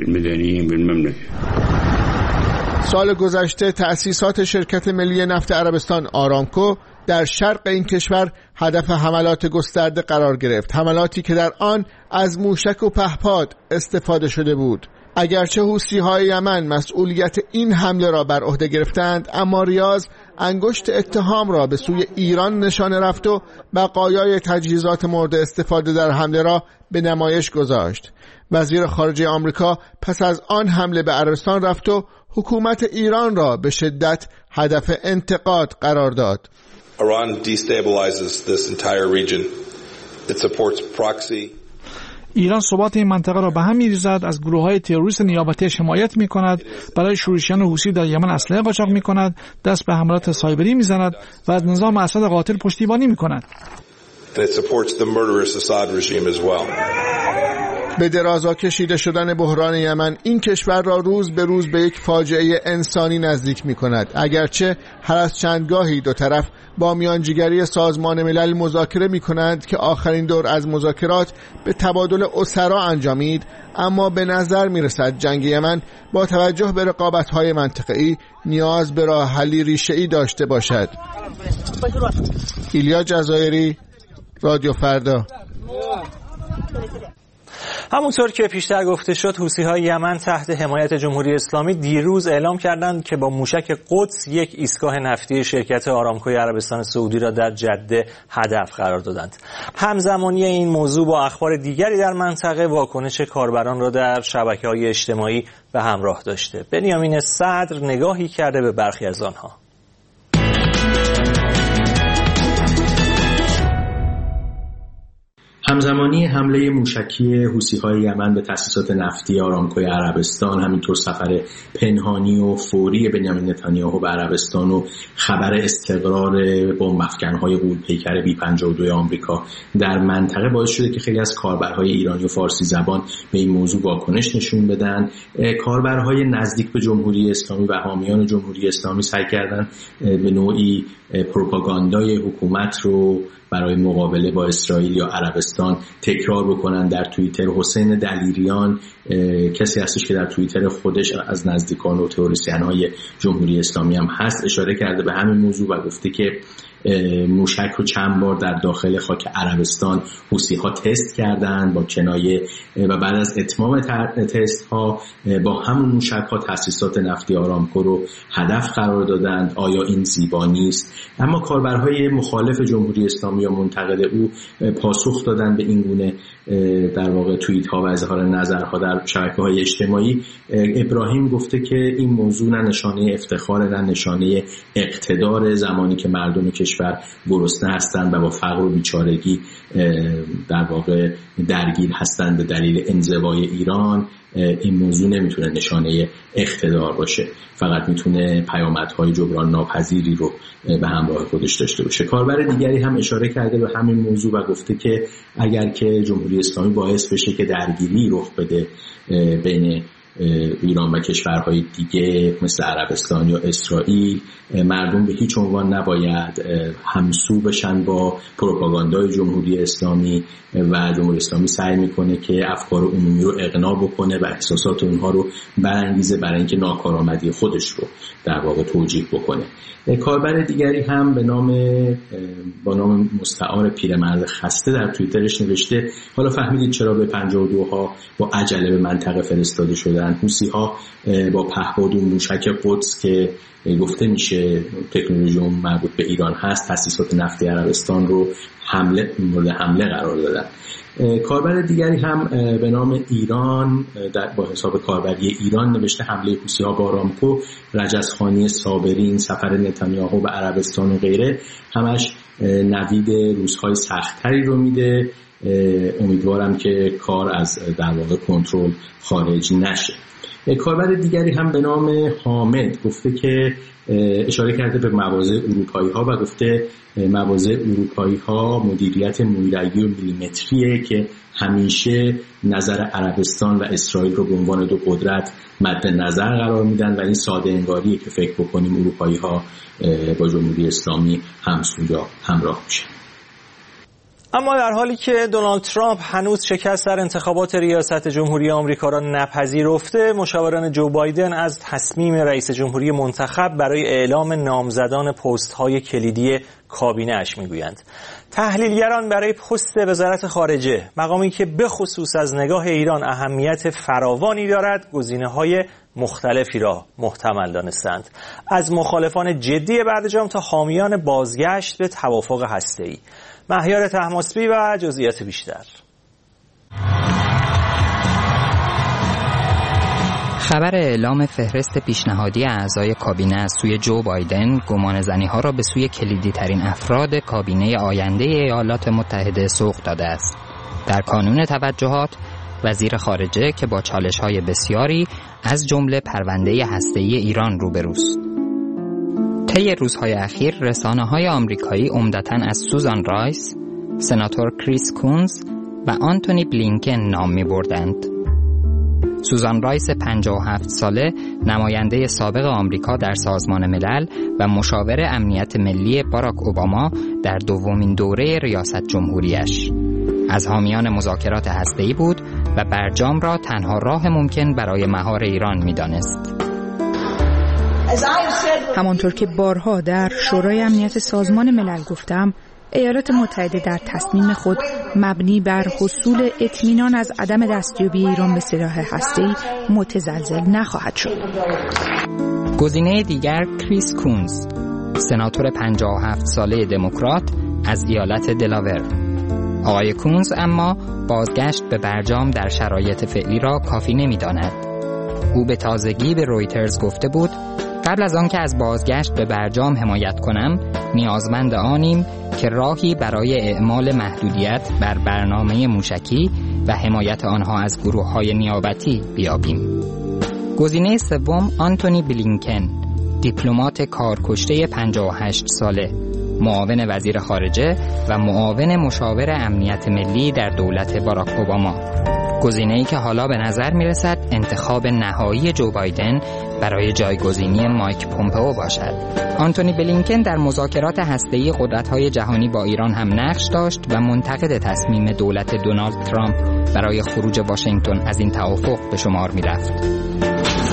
سال گذشته تأسیسات شرکت ملی نفت عربستان آرامکو در شرق این کشور هدف حملات گسترده قرار گرفت، حملاتی که در آن از موشک و پهپاد استفاده شده بود. اگرچه حوثی‌های یمن مسئولیت این حمله را بر عهده گرفتند، اما ریاض انگشت اتهام را به سوی ایران نشانه رفت و بقایای تجهیزات مورد استفاده در حمله را به نمایش گذاشت. وزیر خارجه آمریکا پس از آن حمله به عربستان رفت و حکومت ایران را به شدت هدف انتقاد قرار داد. Iran destabilizes this entire region. It supports proxy. ایران ثبات این منطقه را به هم می‌ریزد، از گروه‌های تروریست نیابتیش حمایت می‌کند، برای شورشیان حوثی در یمن اسلحه قاچاق می‌کند، دست به حملات سایبری می‌زند و از نظام اسد قاتل پشتیبانی می‌کند. It supports the murderous Assad regime as well. به درازا کشیده شدن بحران یمن این کشور را روز به روز به یک فاجعه انسانی نزدیک می کند. اگرچه هر از چندگاهی دو طرف با میانجیگری سازمان ملل مذاکره می کنند که آخرین دور از مذاکرات به تبادل اسرا انجامید، اما به نظر می رسد جنگ یمن با توجه به رقابت‌های منطقه‌ای نیاز به راه حلی ریشه‌ای داشته باشد. ایلیا جزایری، رادیو فردا. همونطور که پیشتر گفته شد، حوثی‌های یمن تحت حمایت جمهوری اسلامی دیروز اعلام کردند که با موشک قدس یک ایستگاه نفتی شرکت آرامکوی عربستان سعودی را در جده هدف قرار دادند. همزمانی این موضوع با اخبار دیگری در منطقه واکنش کاربران را در شبکه‌های اجتماعی به همراه داشته. بنیامین صدر نگاهی کرده به برخی از آنها. همزمانی حمله موشکی حوثی‌های یمن به تأسیسات نفتی آرامکوی عربستان، همینطور سفر پنهانی و فوری بنیامین نتانیاهو به عربستان و خبر استقرار بمب افکن‌های غول‌پیکر بی پنجاه و دو آمریکا در منطقه باعث شده که خیلی از کاربرهای ایرانی و فارسی زبان به این موضوع واکنش نشون بدن. کاربرهای نزدیک به جمهوری اسلامی و حامیان جمهوری اسلامی سعی کردن به نوعی پروپاگاندای حکومت رو برای مقابله با اسرائیل یا عربستان تکرار بکنن. در توییتر حسین دلیریان کسی هستش که در توییتر خودش از نزدیکان و تئوریسین‌های جمهوری اسلامی هم هست اشاره کرده به همین موضوع و گفته که موشک رو چند بار در داخل خاک عربستان حوثی‌ها تست کردند با کنایه و بعد از اتمام تست ها با همون موشک ها تأسیسات نفتی آرامکو رو هدف قرار دادند. آیا این زیبا نیست؟ اما کاربرهای مخالف جمهوری اسلامی یا منتقد او پاسخ دادن به این گونه در واقع توییت ها و اظهار نظرها در شبکه‌های اجتماعی. ابراهیم گفته که این موضوع نه نشانه افتخار نه نشانه اقتدار، زمانی که مردم کشور گرسنه هستند و با فقر و بیچارگی در واقع درگیر هستند به دلیل انزوای ایران، این موضوع نمیتونه نشانه اقتدار باشه، فقط میتونه پیامدهای جبران ناپذیری رو به همراه خودش داشته باشه. کاربر دیگری هم اشاره کرده به همین موضوع و گفته که اگر که جمهوری اسلامی باعث بشه که درگیری رخ بده بین ایران و کشورهای دیگه مثل عربستان یا اسرائیل، مردم به هیچ عنوان نباید همسو بشن با پروپاگاندای جمهوری اسلامی و جمهوری اسلامی سعی میکنه که افکار عمومی رو اقناع بکنه و احساسات اونها رو برانگیزه برای اینکه ناکارآمدی خودش رو در واقع توجیه بکنه. کاربر دیگری هم به نام با نام مستعار پیرمرد خسته در توییترش نوشته حالا فهمیدید چرا به پنجاه و دو ها با عجله به منطقه فرستاده شدن. حوثی ها با پهپاد و موشک قدس که گفته میشه تکنولوژی مربوط به ایران هست، تأسیسات نفتی عربستان رو حمله مورد حمله قرار دادن. کاربر دیگری هم به نام ایران در با حساب کاربری ایران نوشته حمله حوثی‌ها با آرامکو، رجزخانی صابرین، سفر نتانیاهو به عربستان و غیره همش نوید روزهای سخت‌تری رو میده. امیدوارم که کار از در واقع کنترل خارج نشه. کاربر دیگری هم به نام حامد گفته که اشاره کرده به مواضع اروپایی ها و گفته مواضع اروپایی ها مدیریت مویرگی و میلیمتریه که همیشه نظر عربستان و اسرائیل رو به عنوان دو قدرت مد نظر قرار میدن و این ساده انگاریه که فکر بکنیم اروپایی ها با جمهوری اسلامی همسو یا همراه میشن. اما در حالی که دونالد ترامپ هنوز شکست در انتخابات ریاست جمهوری آمریکا را نپذیرفته، مشاوران جو بایدن از تصمیم رئیس جمهوری منتخب برای اعلام نامزدان پست‌های کلیدی کابینه اش میگویند. تحلیلگران برای پست وزارت خارجه، مقامی که به خصوص از نگاه ایران اهمیت فراوانی دارد، گزینه‌های مختلفی را محتمل دانستند، از مخالفان جدی برجام تا حامیان بازگشت به توافق هسته‌ای. مهیار طهماسبی و جزئیات بیشتر. خبر اعلام فهرست پیشنهادی اعضای کابینه از سوی جو بایدن گمانه‌زنی‌ها را به سوی کلیدی ترین افراد کابینه آینده ایالات متحده سوق داده است. در کانون توجهات، وزیر خارجه که با چالش‌های بسیاری از جمله پرونده هسته‌ای ایران روبروست. طی روزهای اخیر رسانه‌های آمریکایی عمدتاً از سوزان رایس، سناتور کریس کونز و آنتونی بلینکن نام می‌بردند. سوزان رایس پنجاه و هفت ساله، نماینده سابق آمریکا در سازمان ملل و مشاور امنیت ملی باراک اوباما در دومین دوره ریاست جمهوریش، از حامیان مذاکرات هسته‌ای بود و برجام را تنها راه ممکن برای مهار ایران می‌دانست. همانطور که بارها در شورای امنیت سازمان ملل گفتم، ایالات متحده در تصمیم خود مبنی بر حصول اطمینان از عدم دستیابی ایران به سلاح هسته‌ای متزلزل نخواهد شد. گزینه دیگر کریس کونز، سناتور پنجاه و هفت ساله دموکرات از ایالت دلاور. آقای کونز اما بازگشت به برجام در شرایط فعلی را کافی نمی‌داند. او به تازگی به رویترز گفته بود قبل از آن که از بازگشت به برجام حمایت کنم، نیازمند آنیم که راهی برای اعمال محدودیت بر برنامه موشکی و حمایت آنها از گروه‌های نیابتی بیابیم. گزینه سوم آنتونی بلینکن، دیپلمات کارکشته پنجاه و هشت ساله، معاون وزیر خارجه و معاون مشاور امنیت ملی در دولت باراک اوباما. گزینه‌ای که حالا به نظر می‌رسد انتخاب نهایی جو بایدن برای جایگزینی مایک پومپئو باشد. آنتونی بلینکن در مذاکرات هسته‌ای قدرت‌های جهانی با ایران هم نقش داشت و منتقد تصمیم دولت دونالد ترامپ برای خروج واشنگتن از این توافق به شمار می‌رفت.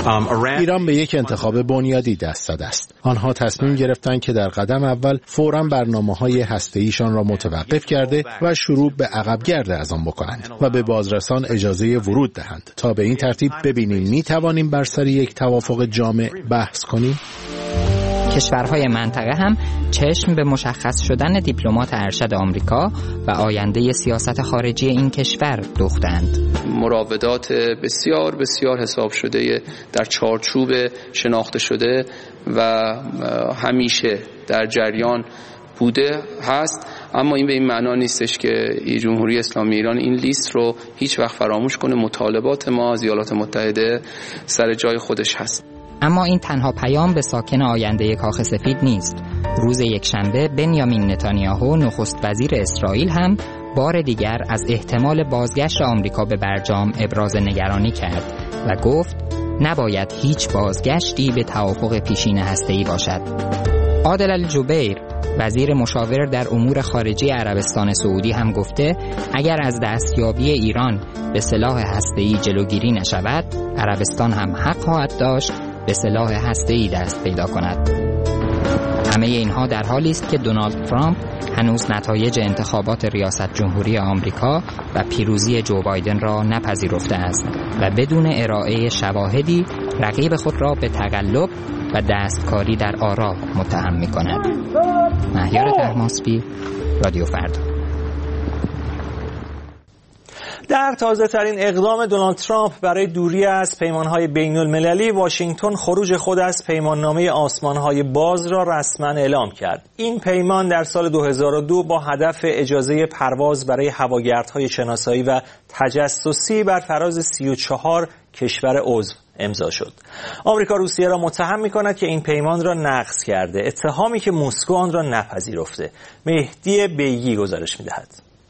ایران به یک انتخاب بنیادی دست زده است. آنها تصمیم گرفتند که در قدم اول فوراً برنامه‌های هسته‌ایشان را متوقف کرده و شروع به عقب گرد از آن بکنند و به بازرسان اجازه ورود دهند تا به این ترتیب ببینیم می توانیم بر سر یک توافق جامع بحث کنیم. کشورهای منطقه هم چشم به مشخص شدن دیپلمات ارشد آمریکا و آینده سیاست خارجی این کشور دوختند. مراودات بسیار بسیار حساب شده در چارچوب شناخته شده و همیشه در جریان بوده هست، اما این به این معنا نیستش که جمهوری اسلامی ایران این لیست رو هیچ وقت فراموش کنه. مطالبات ما از ایالات متحده سر جای خودش هست. اما این تنها پیام به ساکن آینده کاخ سفید نیست. روز یکشنبه بنیامین نتانیاهو نخست وزیر اسرائیل هم بار دیگر از احتمال بازگشت آمریکا به برجام ابراز نگرانی کرد و گفت نباید هیچ بازگشتی به توافق پیشین هسته‌ای باشد. عادل الجبیر وزیر مشاور در امور خارجه عربستان سعودی هم گفته اگر از دستیابی ایران به سلاح هسته‌ای جلوگیری نشود، عربستان هم حق خواهد داشت به سلاح هسته‌ای دست پیدا کند. همه اینها در حالی است که دونالد ترامپ هنوز نتایج انتخابات ریاست جمهوری آمریکا و پیروزی جو بایدن را نپذیرفته است و بدون ارائه شواهدی رقیب خود را به تقلب و دستکاری در آرا متهم می‌کند. مهیار طهماسبی، رادیو فردا. در تازه ترین اقدام دونالد ترامپ برای دوری از پیمانهای بین المللی، واشنگتن خروج خود از پیماننامه آسمانهای باز را رسما اعلام کرد. این پیمان در سال دو هزار و دو با هدف اجازه پرواز برای هواگردهای شناسایی و تجسسی بر فراز سی و چهار کشور عضو امضا شد. آمریکا روسیه را متهم می‌کند که این پیمان را نقض کرده، اتهامی که مسکو آن را نپذیرفته. مهدی بیگی گزارش می‌دهد.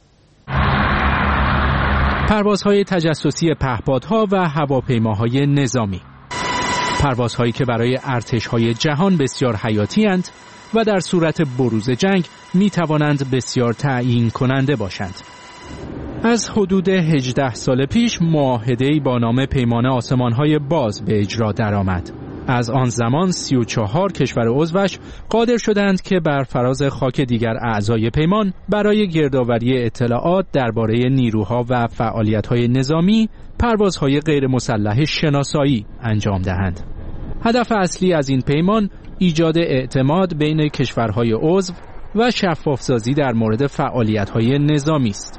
پروازهای تجسسی پهپادها و هواپیماهای نظامی، پروازهایی که برای ارتش‌های جهان بسیار حیاتی اند و در صورت بروز جنگ می توانند بسیار تعیین کننده باشند. از حدود هجده سال پیش معاهده‌ای با نام پیمان آسمان‌های باز به اجرا درآمد. از آن زمان سی و چهار کشور عضوش قادر شدند که بر فراز خاک دیگر اعضای پیمان برای گردآوری اطلاعات درباره نیروها و فعالیت‌های نظامی پروازهای غیر مسلح شناسایی انجام دهند. هدف اصلی از این پیمان ایجاد اعتماد بین کشورهای عضو و شفاف‌سازی در مورد فعالیت‌های نظامی است.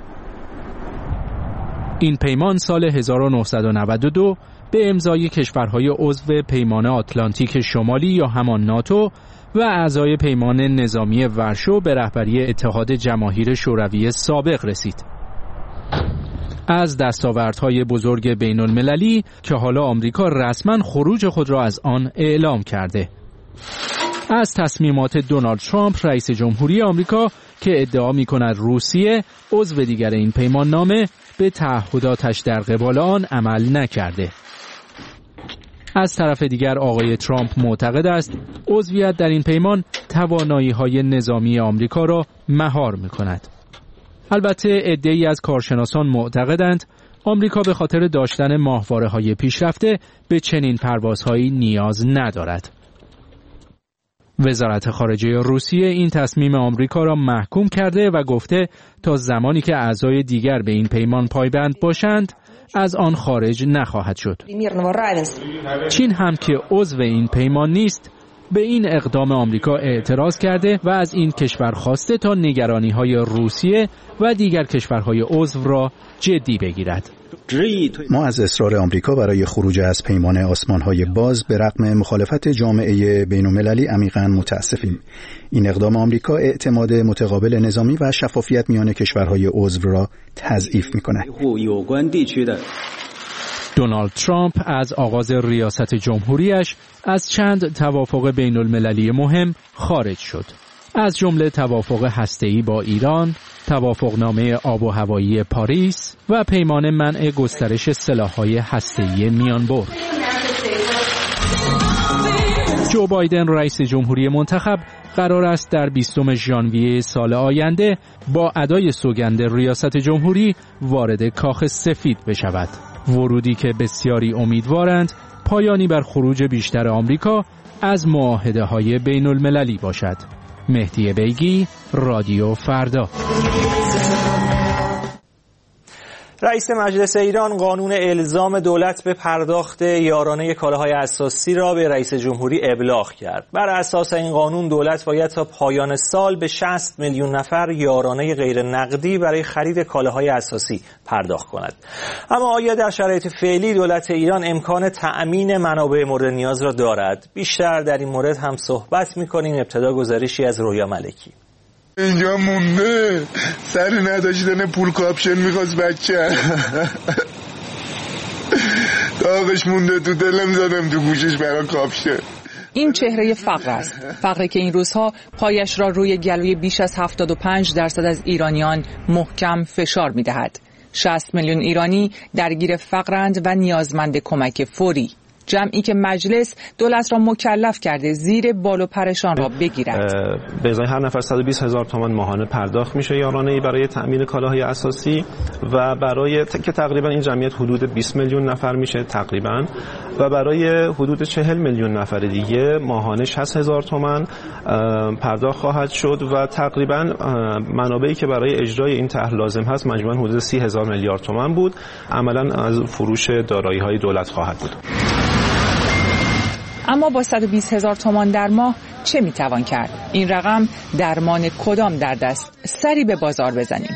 این پیمان سال هزار و نهصد و نود و دو به امضای کشورهای عضو پیمان آتلانتیک شمالی یا همان ناتو و اعضای پیمان نظامی ورشو به رهبری اتحاد جماهیر شوروی سابق رسید. از دستاوردهای بزرگ بین المللی که حالا آمریکا رسما خروج خود را از آن اعلام کرده. از تصمیمات دونالد ترامپ رئیس جمهوری آمریکا که ادعا می کند روسیه عضو دیگر این پیمان نامه به تعهداتش در قبال آن عمل نکرده. از طرف دیگر آقای ترامپ معتقد است عضویت در این پیمان توانایی‌های نظامی آمریکا را مهار می‌کند. البته عده‌ای از کارشناسان معتقدند آمریکا به خاطر داشتن ماهواره‌های پیشرفته به چنین پروازهایی نیاز ندارد. وزارت خارجه روسیه این تصمیم آمریکا را محکوم کرده و گفته تا زمانی که اعضای دیگر به این پیمان پایبند باشند از آن خارج نخواهد شد. چین هم که عضو این پیمان نیست به این اقدام آمریکا اعتراض کرده و از این کشور خواسته تا نگرانی‌های روسیه و دیگر کشورهای عضو را جدی بگیرد. ما از اصرار آمریکا برای خروج از پیمان آسمان‌های باز به رغم مخالفت جامعه بین‌المللی عمیقاً متأسفیم. این اقدام آمریکا اعتماد متقابل نظامی و شفافیت میان کشورهای عضو را تضعیف می‌کند. دونالد ترامپ از آغاز ریاست جمهوریش از چند توافق بین المللی مهم خارج شد. از جمله توافق هسته‌ای با ایران، توافقنامه آب و هوایی پاریس و پیمان منع گسترش سلاح‌های هسته‌ای میانبر. جو بایدن رئیس جمهوری منتخب قرار است در بیستم ژانویه سال آینده با ادای سوگند ریاست جمهوری وارد کاخ سفید بشود. ورودی که بسیاری امیدوارند پایانی بر خروج بیشتر آمریکا از معاهده‌های بین المللی باشد. مهدی بیگی، رادیو فردا. رئیس مجلس ایران قانون الزام دولت به پرداخت یارانه کالاهای اساسی را به رئیس جمهوری ابلاغ کرد. بر اساس این قانون دولت باید تا پایان سال به شصت میلیون نفر یارانه غیر نقدی برای خرید کالاهای اساسی پرداخت کند. اما آیا در شرایط فعلی دولت ایران امکان تأمین منابع مورد نیاز را دارد؟ بیشتر در این مورد هم صحبت می‌کنیم. ابتدا گزارشی از رویا ملکی. اینجا مونده سر نداشتن پول کاپشن میخواست بچه داغش مونده تو دلم، زدم تو گوشش برای کاپشن. این چهره فقر است، فقری که این روزها پایش را روی گلوی بیش از هفتاد و پنج درصد از ایرانیان محکم فشار میدهد. شصت میلیون ایرانی درگیر فقرند و نیازمند کمک فوری. جمعی که مجلس دولت را مکلف کرده زیر بال و پرشان را بگیرد. به ازای هر نفر صد و بیست هزار تومان ماهانه پرداخت میشه یارانه‌ای برای تأمین کالاهای اساسی و برای ت... که تقریبا این جمعیت حدود بیست میلیون نفر میشه تقریبا، و برای حدود چهل میلیون نفر دیگه ماهانه شصت هزار تومان پرداخت خواهد شد و تقریبا منابعی که برای اجرای این طرح لازم هست مجموعاً حدود سی هزار میلیارد تومان بود. عملاً از فروش دارایی‌های دولت خواهد بود. اما با صد و بیست هزار تومان در ماه چه میتوان کرد؟ این رقم درمان کدام درد است؟ سری به بازار بزنیم.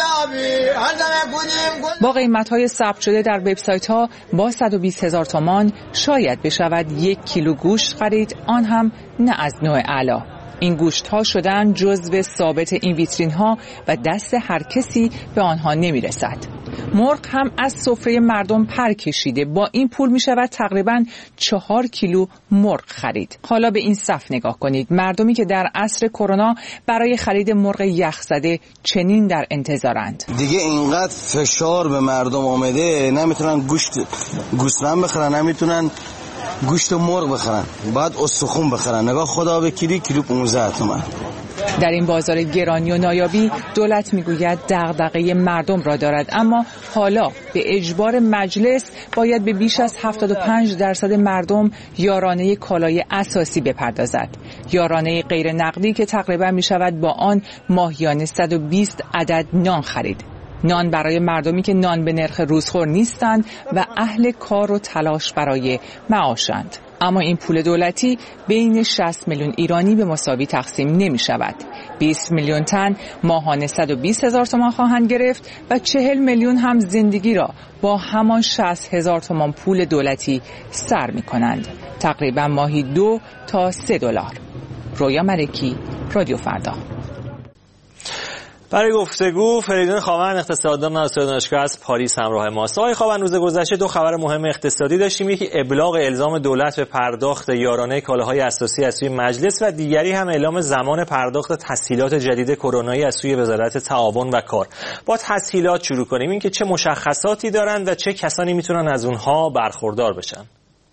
با قیمت‌های ثبت شده در وبسایت‌ها با صد و بیست هزار تومان شاید بشود یک کیلو گوشت خرید، آن هم نه از نوع اعلی. این گوشت ها شدن جزو ثابت این ویترین ها و دست هر کسی به آنها نمی رسد. مرغ هم از سفره مردم پر کشیده. با این پول می شود تقریباً چهار کیلو مرغ خرید. حالا به این صف نگاه کنید. مردمی که در عصر کرونا برای خرید مرغ یخ زده چنین در انتظارند. دیگه اینقدر فشار به مردم آمده، نمیتونن گوشت گوسفند بخرن، نمیتونن گوشت مرغ بخرن، باید استخون بخرن. نگاه خدا به کیلو کیلو پانزده تومن. در این بازار گرانی و نایابی دولت میگوید دغدغه مردم را دارد، اما حالا به اجبار مجلس باید به بیش از هفتاد و پنج درصد مردم یارانه کالای اساسی بپردازد. یارانه غیر نقدی که تقریبا می شود با آن ماهیانه صد و بیست عدد نان خرید. نان برای مردمی که نان به نرخ روزخور نیستند و اهل کار و تلاش برای معاشند. اما این پول دولتی بین شصت میلیون ایرانی به مساوی تقسیم نمی شود. بیست میلیون تن ماهانه صد و بیست هزار تومان خواهند گرفت و چهل میلیون هم زندگی را با همان شصت هزار تومان پول دولتی سر می کنند. تقریبا ماهی دو تا سه دلار. رویا ملکی، رادیو فردا. برای گفتگو فریدون خاوند اقتصاددان استاد دانشگاه از پاریس همراه ماست. آقای خاوند، روز گذشته دو خبر مهم اقتصادی داشتیم. یکی ابلاغ الزام دولت به پرداخت یارانه کالاهای اساسی از سوی مجلس و دیگری هم اعلام زمان پرداخت تسهیلات جدید کرونایی از سوی وزارت تعاون و کار. با تسهیلات شروع کنیم. این که چه مشخصاتی دارند و چه کسانی میتونن از اونها برخوردار بشن؟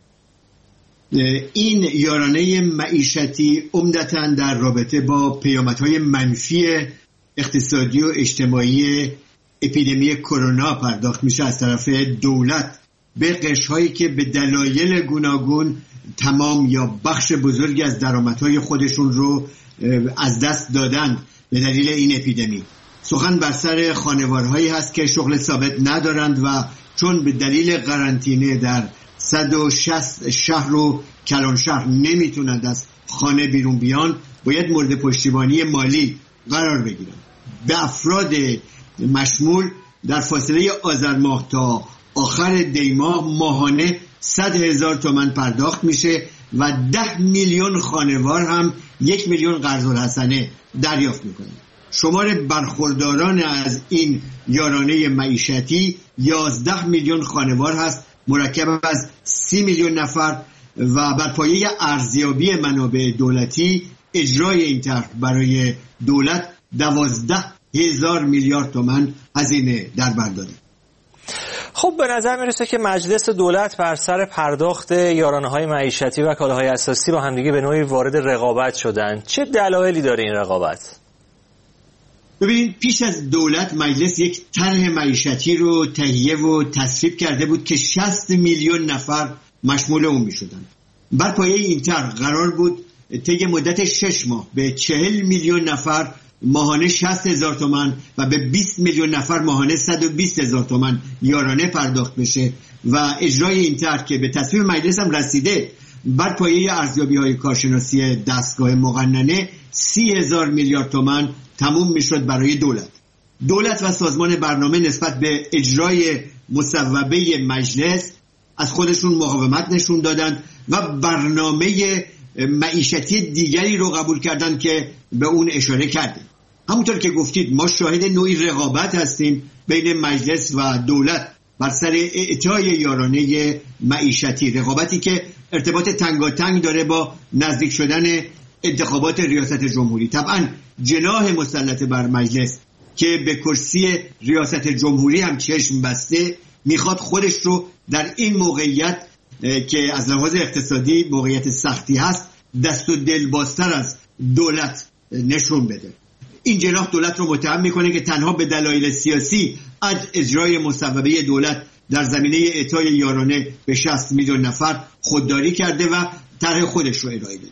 این یارانه معیشتی عمدتاً در رابطه با پیامدهای منفی اقتصادی و اجتماعی اپیدمی کرونا پرداخت میشه از طرف دولت به قشرهایی که به دلایل گوناگون تمام یا بخش بزرگی از درآمدهای خودشون رو از دست دادن به دلیل این اپیدمی. سخن بر سر خانوارهایی هست که شغل ثابت ندارند و چون به دلیل قرنطینه در صد و شصت شهر و کلان شهر نمیتونند از خانه بیرون بیان، باید مورد پشتیبانی مالی قرار بگیرند. به افراد مشمول در فاصله آذر ماه تا آخر دی ماه ماهانه صد هزار تومان پرداخت میشه و ده میلیون خانوار هم یک میلیون قرض الحسنه دریافت میکنه. شمار برخورداران از این یارانه معیشتی یازده میلیون خانوار هست، مرکب از سی میلیون نفر و بر پایه ارزیابی منابع دولتی اجرای این طرح برای دولت دوازده هزار میلیارد تومان هزینه در بر داره. خب به نظر میرسه که مجلس دولت بر سر پرداخت یارانه‌های معیشتی و کالاهای اساسی با همدیگه به نوعی وارد رقابت شدن. چه دلایلی داره این رقابت؟ ببینید، پیش از دولت مجلس یک طرح معیشتی رو تهیه و تصویب کرده بود که شصت میلیون نفر مشمول اون می شدن. بر پایه این طرح قرار بود طی مدت شش ماه به چهل میلیون نفر ماهانه شصت هزار تومان و به بیست میلیون نفر ماهانه صد و بیست هزار تومان یارانه پرداخت بشه و اجرای این طرح که به تصویب مجلس هم رسیده بر پایه ارزیابی‌های کارشناسی دستگاه مقننه سی هزار میلیارد تومان تموم میشد برای دولت. دولت و سازمان برنامه نسبت به اجرای مصوبه مجلس از خودشون مقاومت نشون دادند و برنامه معیشتی دیگری رو قبول کردن که به اون اشاره کردیم. همونطور که گفتید ما شاهد نوعی رقابت هستیم بین مجلس و دولت بر سر اعطای یارانه معیشتی، رقابتی که ارتباط تنگاتنگ داره با نزدیک شدن انتخابات ریاست جمهوری. طبعا جناح مسلط بر مجلس که به کرسی ریاست جمهوری هم چشم بسته میخواد خودش رو در این موقعیت که از لحاظ اقتصادی موقعیت سختی هست دست و دل بازتر از دولت نشون بده. این جناح دولت رو متهم میکنه که تنها به دلایل سیاسی از اجرای مصوبه دولت در زمینه اعطای یارانه به شصت میلیون نفر خودداری کرده و طرح خودش رو ارائه داده.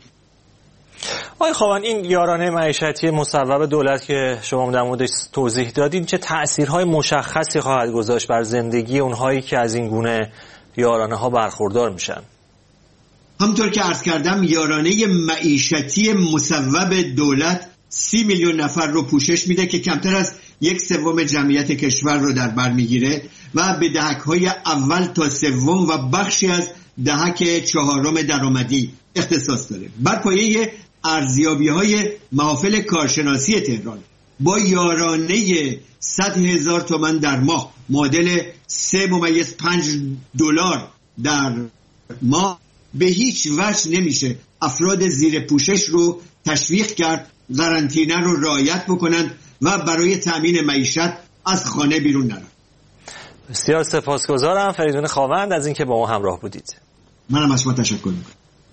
آقای خوان، این یارانه معیشتی مصوب دولت که شما در موردش توضیح دادید چه تأثیرهای مشخصی خواهد گذاشت بر زندگی اونهایی که از این گونه یارانه ها برخوردار میشن؟ همونطور که عرض کردم یارانه معیشتی مصوب دولت سی میلیون نفر رو پوشش میده که کمتر از یک سوم جمعیت کشور رو در بر میگیره و به دهک‌های اول تا سوم و بخشی از دهک چهارم درآمدی اختصاص داره. بر پایه ارزیابی‌های محافل کارشناسی تهران با یارانه صد هزار تومان در ماه معادل سه ممیز پنج دلار در ماه به هیچ وجه نمیشه افراد زیر پوشش رو تشویق کرد قرنطینه رو رعایت بکنند و برای تأمین معیشت از خانه بیرون نرن. بسیار سپاسگزارم فریدون خاوند از اینکه با ما همراه بودید. منم از شما تشکر میکنم.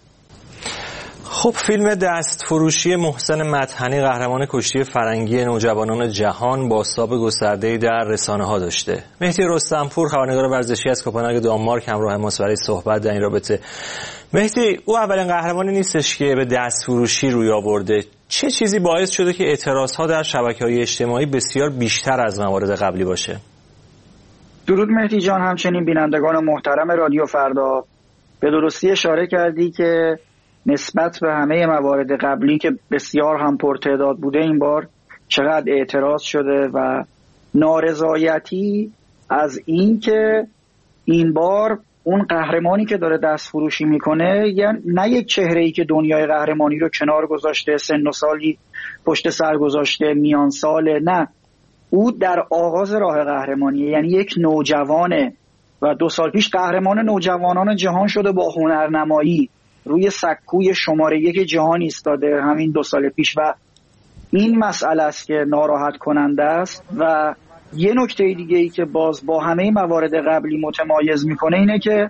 خب فیلم دست فروشی محسن مدحنی قهرمان کشتی فرنگی نوجوانان جهان بازتاب گسترده‌ای در رسانه‌ها داشته. مهدی رستمپور خبرنگار ورزشی از کوپنهاگ دانمارک همراه ماست برای صحبت در این رابطه. مهدی، او اولین قهرمانی نیستش که به دست فروشی روی آورده. چه چیزی باعث شده که اعتراض‌ها در شبکه‌های اجتماعی بسیار بیشتر از موارد قبلی باشه؟ درود مهدی جان، همچنین بینندگان محترم رادیو فردا. به درستی اشاره کردی که نسبت به همه موارد قبلی که بسیار هم پرتعداد بوده این بار چقدر اعتراض شده و نارضایتی از این که این بار اون قهرمانی که داره دست فروشی میکنه یعنی نه یک چهره‌ای که دنیای قهرمانی رو کنار گذاشته، سن و سالی پشت سر گذاشته، میان ساله، نه، او در آغاز راه قهرمانیه، یعنی یک نوجوانه و دو سال پیش قهرمان نوجوانان جهان شده با هنرنمایی، روی سکوی شماره یک جهان ایستاده همین دو سال پیش و این مسئله است که ناراحت کننده است. و یه نکته دیگه ای که باز با همه موارد قبلی متمایز میکنه اینه که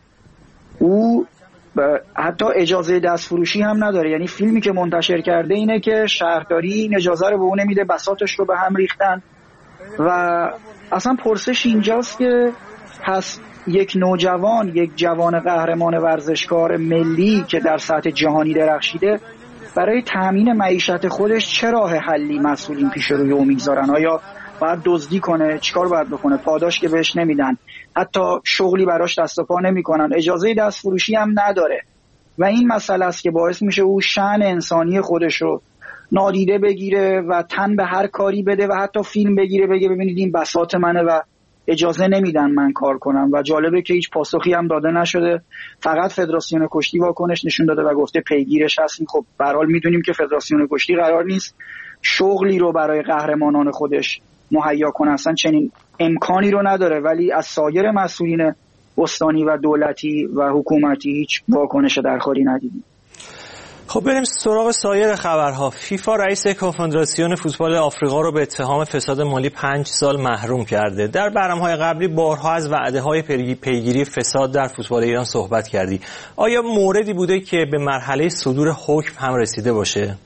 او حتی اجازه دست فروشی هم نداره. یعنی فیلمی که منتشر کرده اینه که شهرداری این اجازه رو به اون نمیده، بساطش رو به هم ریختن و اصلا پرسش اینجاست که پس یک نوجوان، یک جوان قهرمان ورزشکار ملی که در سطح جهانی درخشیده برای تامین معیشت خودش چه راه حلی مسئولین پیش روی او میگذارن؟ آیا باید دزدی کنه؟ چیکار باید بکنه؟ پاداش که بهش نمیدن، حتی شغلی براش دست و پا نمیکنن، اجازه دست فروشی هم نداره و این مسئله است که باعث میشه او شأن انسانی خودش رو نادیده بگیره و تن به هر کاری بده و حتی فیلم بگیره بگه ببینید این بساط منه و اجازه نمیدن من کار کنم. و جالبه که هیچ پاسخی هم داده نشده، فقط فدراسیون کشتی واکنش نشون داده و گفته پیگیرش هستیم. خب به هر حال میدونیم که فدراسیون کشتی قرار نیست شغلی رو برای قهرمانان خودش مهیا کنه، اصلا چنین امکانی رو نداره، ولی از سایر مسئولین استانی و دولتی و حکومتی هیچ واکنش درخوری ندیدیم. خب بریم سراغ سایر خبرها. فیفا رئیس کنفدراسیون فوتبال آفریقا رو به اتهام فساد مالی پنج سال محروم کرده. در برنامه‌های قبلی بارها از وعده‌های پیگیری فساد در فوتبال ایران صحبت کردی. آیا موردی بوده که به مرحله صدور حکم هم رسیده باشه؟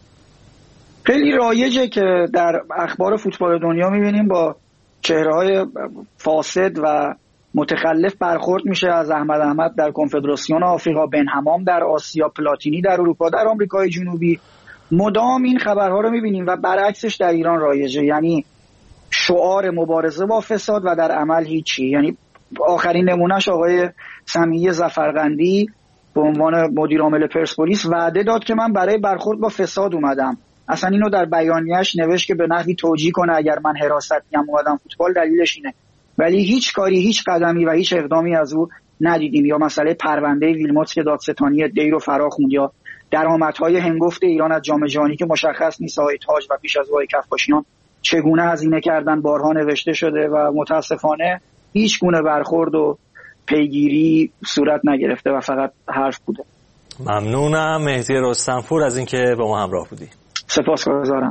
خیلی رایجه که در اخبار فوتبال دنیا می‌بینیم با چهره‌های فاسد و متخلف برخورد میشه از احمد احمد در کنفدراسیون آفریقا، بن حمام در آسیا، پلاتینی در اروپا، در آمریکای جنوبی. مدام این خبرها رو میبینیم و برعکسش در ایران رایجه، یعنی شعار مبارزه با فساد و در عمل هیچی. یعنی آخرین نمونهش آقای سمیع ظفرقندی به عنوان مدیر عامل پرسپولیس وعده داد که من برای برخورد با فساد اومدم. اصلا اینو در بیانیه‌اش نوشت که به نحوی توجیه کنه اگر من حراستیم اومدم فوتبال دلیلش اینه، ولی هیچ کاری، هیچ قدمی و هیچ اقدامی از او ندیدیم. یا مسئله پرونده ویلموتس که دادستانی دی رو فرا خوند، یا درآمدهای هنگفت ایران از جام جهانی که مشخص نیست آقای تاج و پیش از او کفاشیان چگونه هزینه کردن، بارها نوشته شده و متاسفانه هیچ گونه برخورد و پیگیری صورت نگرفته و فقط حرف بوده. ممنونم مهدی رستمپور از اینکه با ما همراه بودی. سپاسگزارم.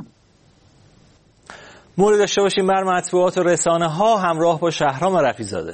مورد داشته باشیم بر مطبوعات و رسانه ها همراه با شهرام رفیع‌زاده.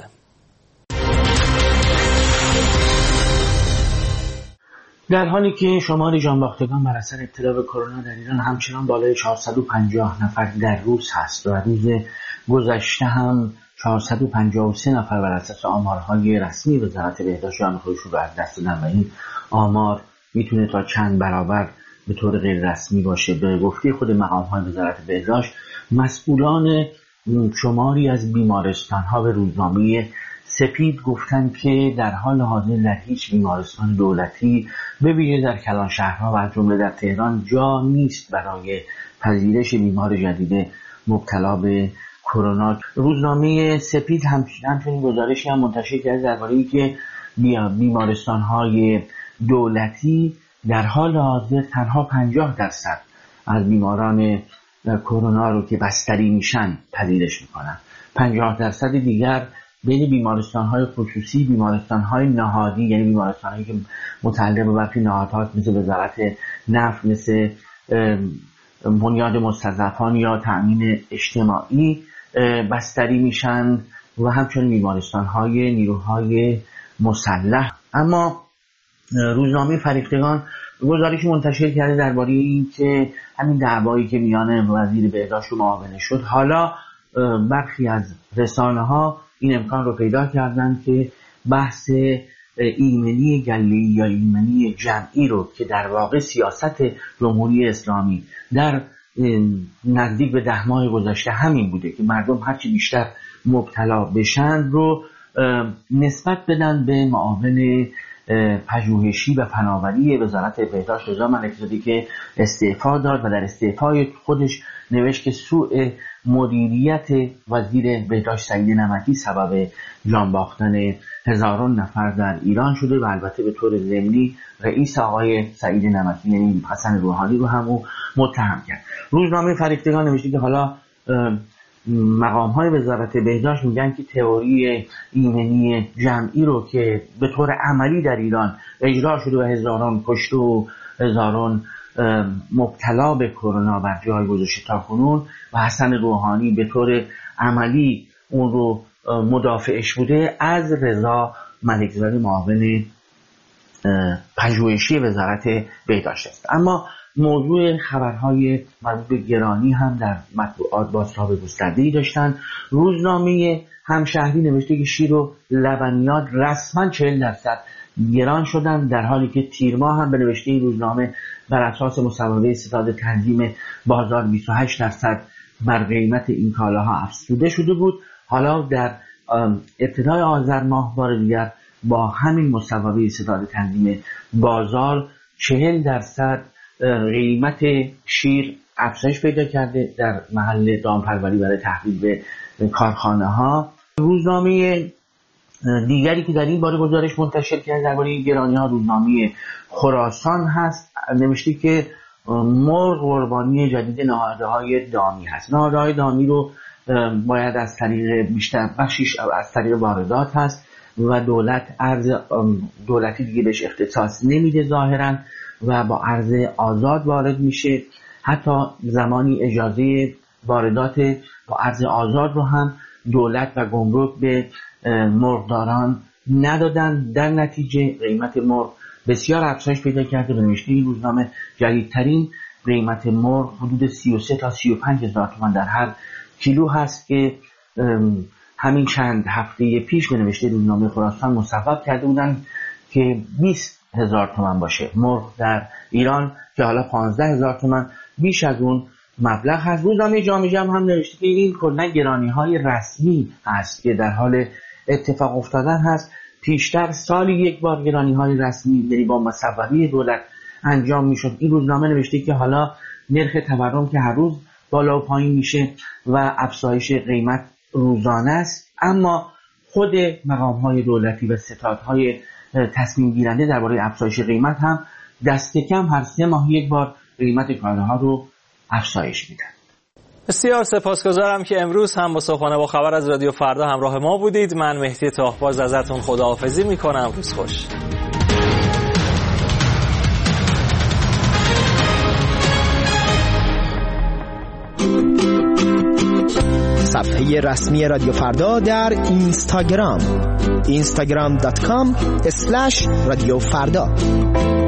در حالی که شمار جانباختگان بر اثر ابتلا به کرونا در ایران همچنان بالای چهارصد و پنجاه نفر در روز هست و روز گذشته هم چهارصد و پنجاه و سه نفر بر اساس آمارهای رسمی وزارت بهداشت جان خودشون رو از دست دادن و این آمار میتونه تا چند برابر به طور غیر رسمی باشه. به گفته خود مقام‌های وزارت بهداشت، مسئولان شماری از بیمارستان‌ها به روزنامه سپید گفتن که در حال حاضر در هیچ بیمارستان دولتی به ویژه در کلان شهرها و از جمله در تهران جا نیست برای پذیرش بیمار جدید مبتلا به کرونا. روزنامه سپید همچنین گزارشی هم منتشر کرده درباره اینکه بیمارستان‌های دولتی در حال حاضر تنها پنجاه درصد از بیماران کرونا رو که بستری میشن پذیرش میکنن. پنجاه درصد دیگر بین بیمارستان‌های خصوصی، بیمارستان‌های نهادی، یعنی بیمارستان‌هایی که متعلق به برخی نهادها مثل وزارت نفت، مثل بنیاد مستضعفان یا تأمین اجتماعی بستری میشن و همچنین بیمارستان‌های نیروهای مسلح. اما روزنامه فریختگان گزارشی منتشر کرده درباره این که همین دعوایی که میان وزیر بهداشت و معاونش شد، حالا برخی از رسانه‌ها این امکان رو پیدا کردن که بحث ایمنی گله‌ای یا ایمنی جمعی رو که در واقع سیاست جمهوری اسلامی در نزدیک به ده ماه گذشته همین بوده که مردم هرچی بیشتر مبتلا بشن رو نسبت بدن به معاون پژوهشی و فناوری وزارت بهداشت رضا ملکزادی که استعفا داد و در استعفای خودش نوشت که سوء مدیریت وزیر بهداشت سعید نمکی سبب جان باختن هزاران نفر در ایران شده و البته به طور ضمنی رئیس آقای سعید نمکی یعنی حسن روحانی رو هم متهم کرد. روزنامه فریختگان نوشته که حالا مقام های وزارت بهداشت میگن که تئوری ایمنی جمعی رو که به طور عملی در ایران اجرا شده و هزاران کشته و هزاران مبتلا به کرونا بر جای گذاشته تا کنون و حسن روحانی به طور عملی اون رو مدافعش بوده، از رضا ملکزادی معاون پژوهشی وزارت بهداشت است. اما موضوع خبرهای مربوط به گرانی هم در مطبوعات بازتاب گسترده‌ای داشتن. روزنامه همشهری نوشته که شیر و لبنیات رسما چهل درصد گران شدن، در حالی که تیر ماه هم به نوشته این روزنامه بر اساس مصوبه ستاد تنظیم بازار بیست و هشت درصد بر قیمت این کالاها افزوده شده بود. حالا در ابتدای آذر ماه بار دیگر با همین مصوبه ستاد تنظیم بازار چهل درصد قیمت شیر افزایش پیدا کرده در محل دامپروری برای تحویل به کارخانه ها. روزنامه دیگری که در این باره گزارش منتشر کرده درباره گرانی ها روزنامه خراسان هست. نوشته که مرغ قربانی جدید نهادهای دامی هست. نهادهای دامی رو باید از طریق بیشتر بخشش از طریق واردات هست و دولت ارز دولتی دیگه بهش اختصاص نمیده ظاهرا و با ارز آزاد وارد میشه. حتی زمانی اجازه واردات با ارز آزاد رو هم دولت و گمرک به مرغداران ندادن. در نتیجه قیمت مرغ بسیار افزایش پیدا کرده. به نوشته این روزنامه جدیدترین قیمت مرغ حدود سی و سه تا سی و پنج هزار تومان در هر کیلو هست که همین چند هفته پیش به نوشته روزنامه خراسان مصوب کرده بودند که بیست هزار تومان باشه مرغ در ایران، که حالا پانزده هزار تومان بیش از اون مبلغ هست. روزنامه جامعه جمع هم نوشته که این کلا گرانی‌های رسمی هست که در حال اتفاق افتادن هست. پیشتر سالی یک بار گرانی‌های رسمی یعنی با مصوبه دولت انجام میشد. این روزنامه نوشته که حالا نرخ تورم که هر روز بالا و پایین میشه و افزایش قیمت روزانه است، اما خود مقام‌های دولتی و ستادهای تصمیم گیرنده درباره افزایش قیمت هم دست کم هر سه ماه یک بار قیمت کالاها رو افزایش میدن. بسیار سپاسگزارم که امروز هم با صبحانه با خبر از رادیو فردا همراه ما بودید. من مهدی تاهباز ازتون خداحافظی میکنم. روز خوش. صفحه رسمی رادیو فردا در اینستاگرام اینستاگرام دات کام اسلش رادیو فردا.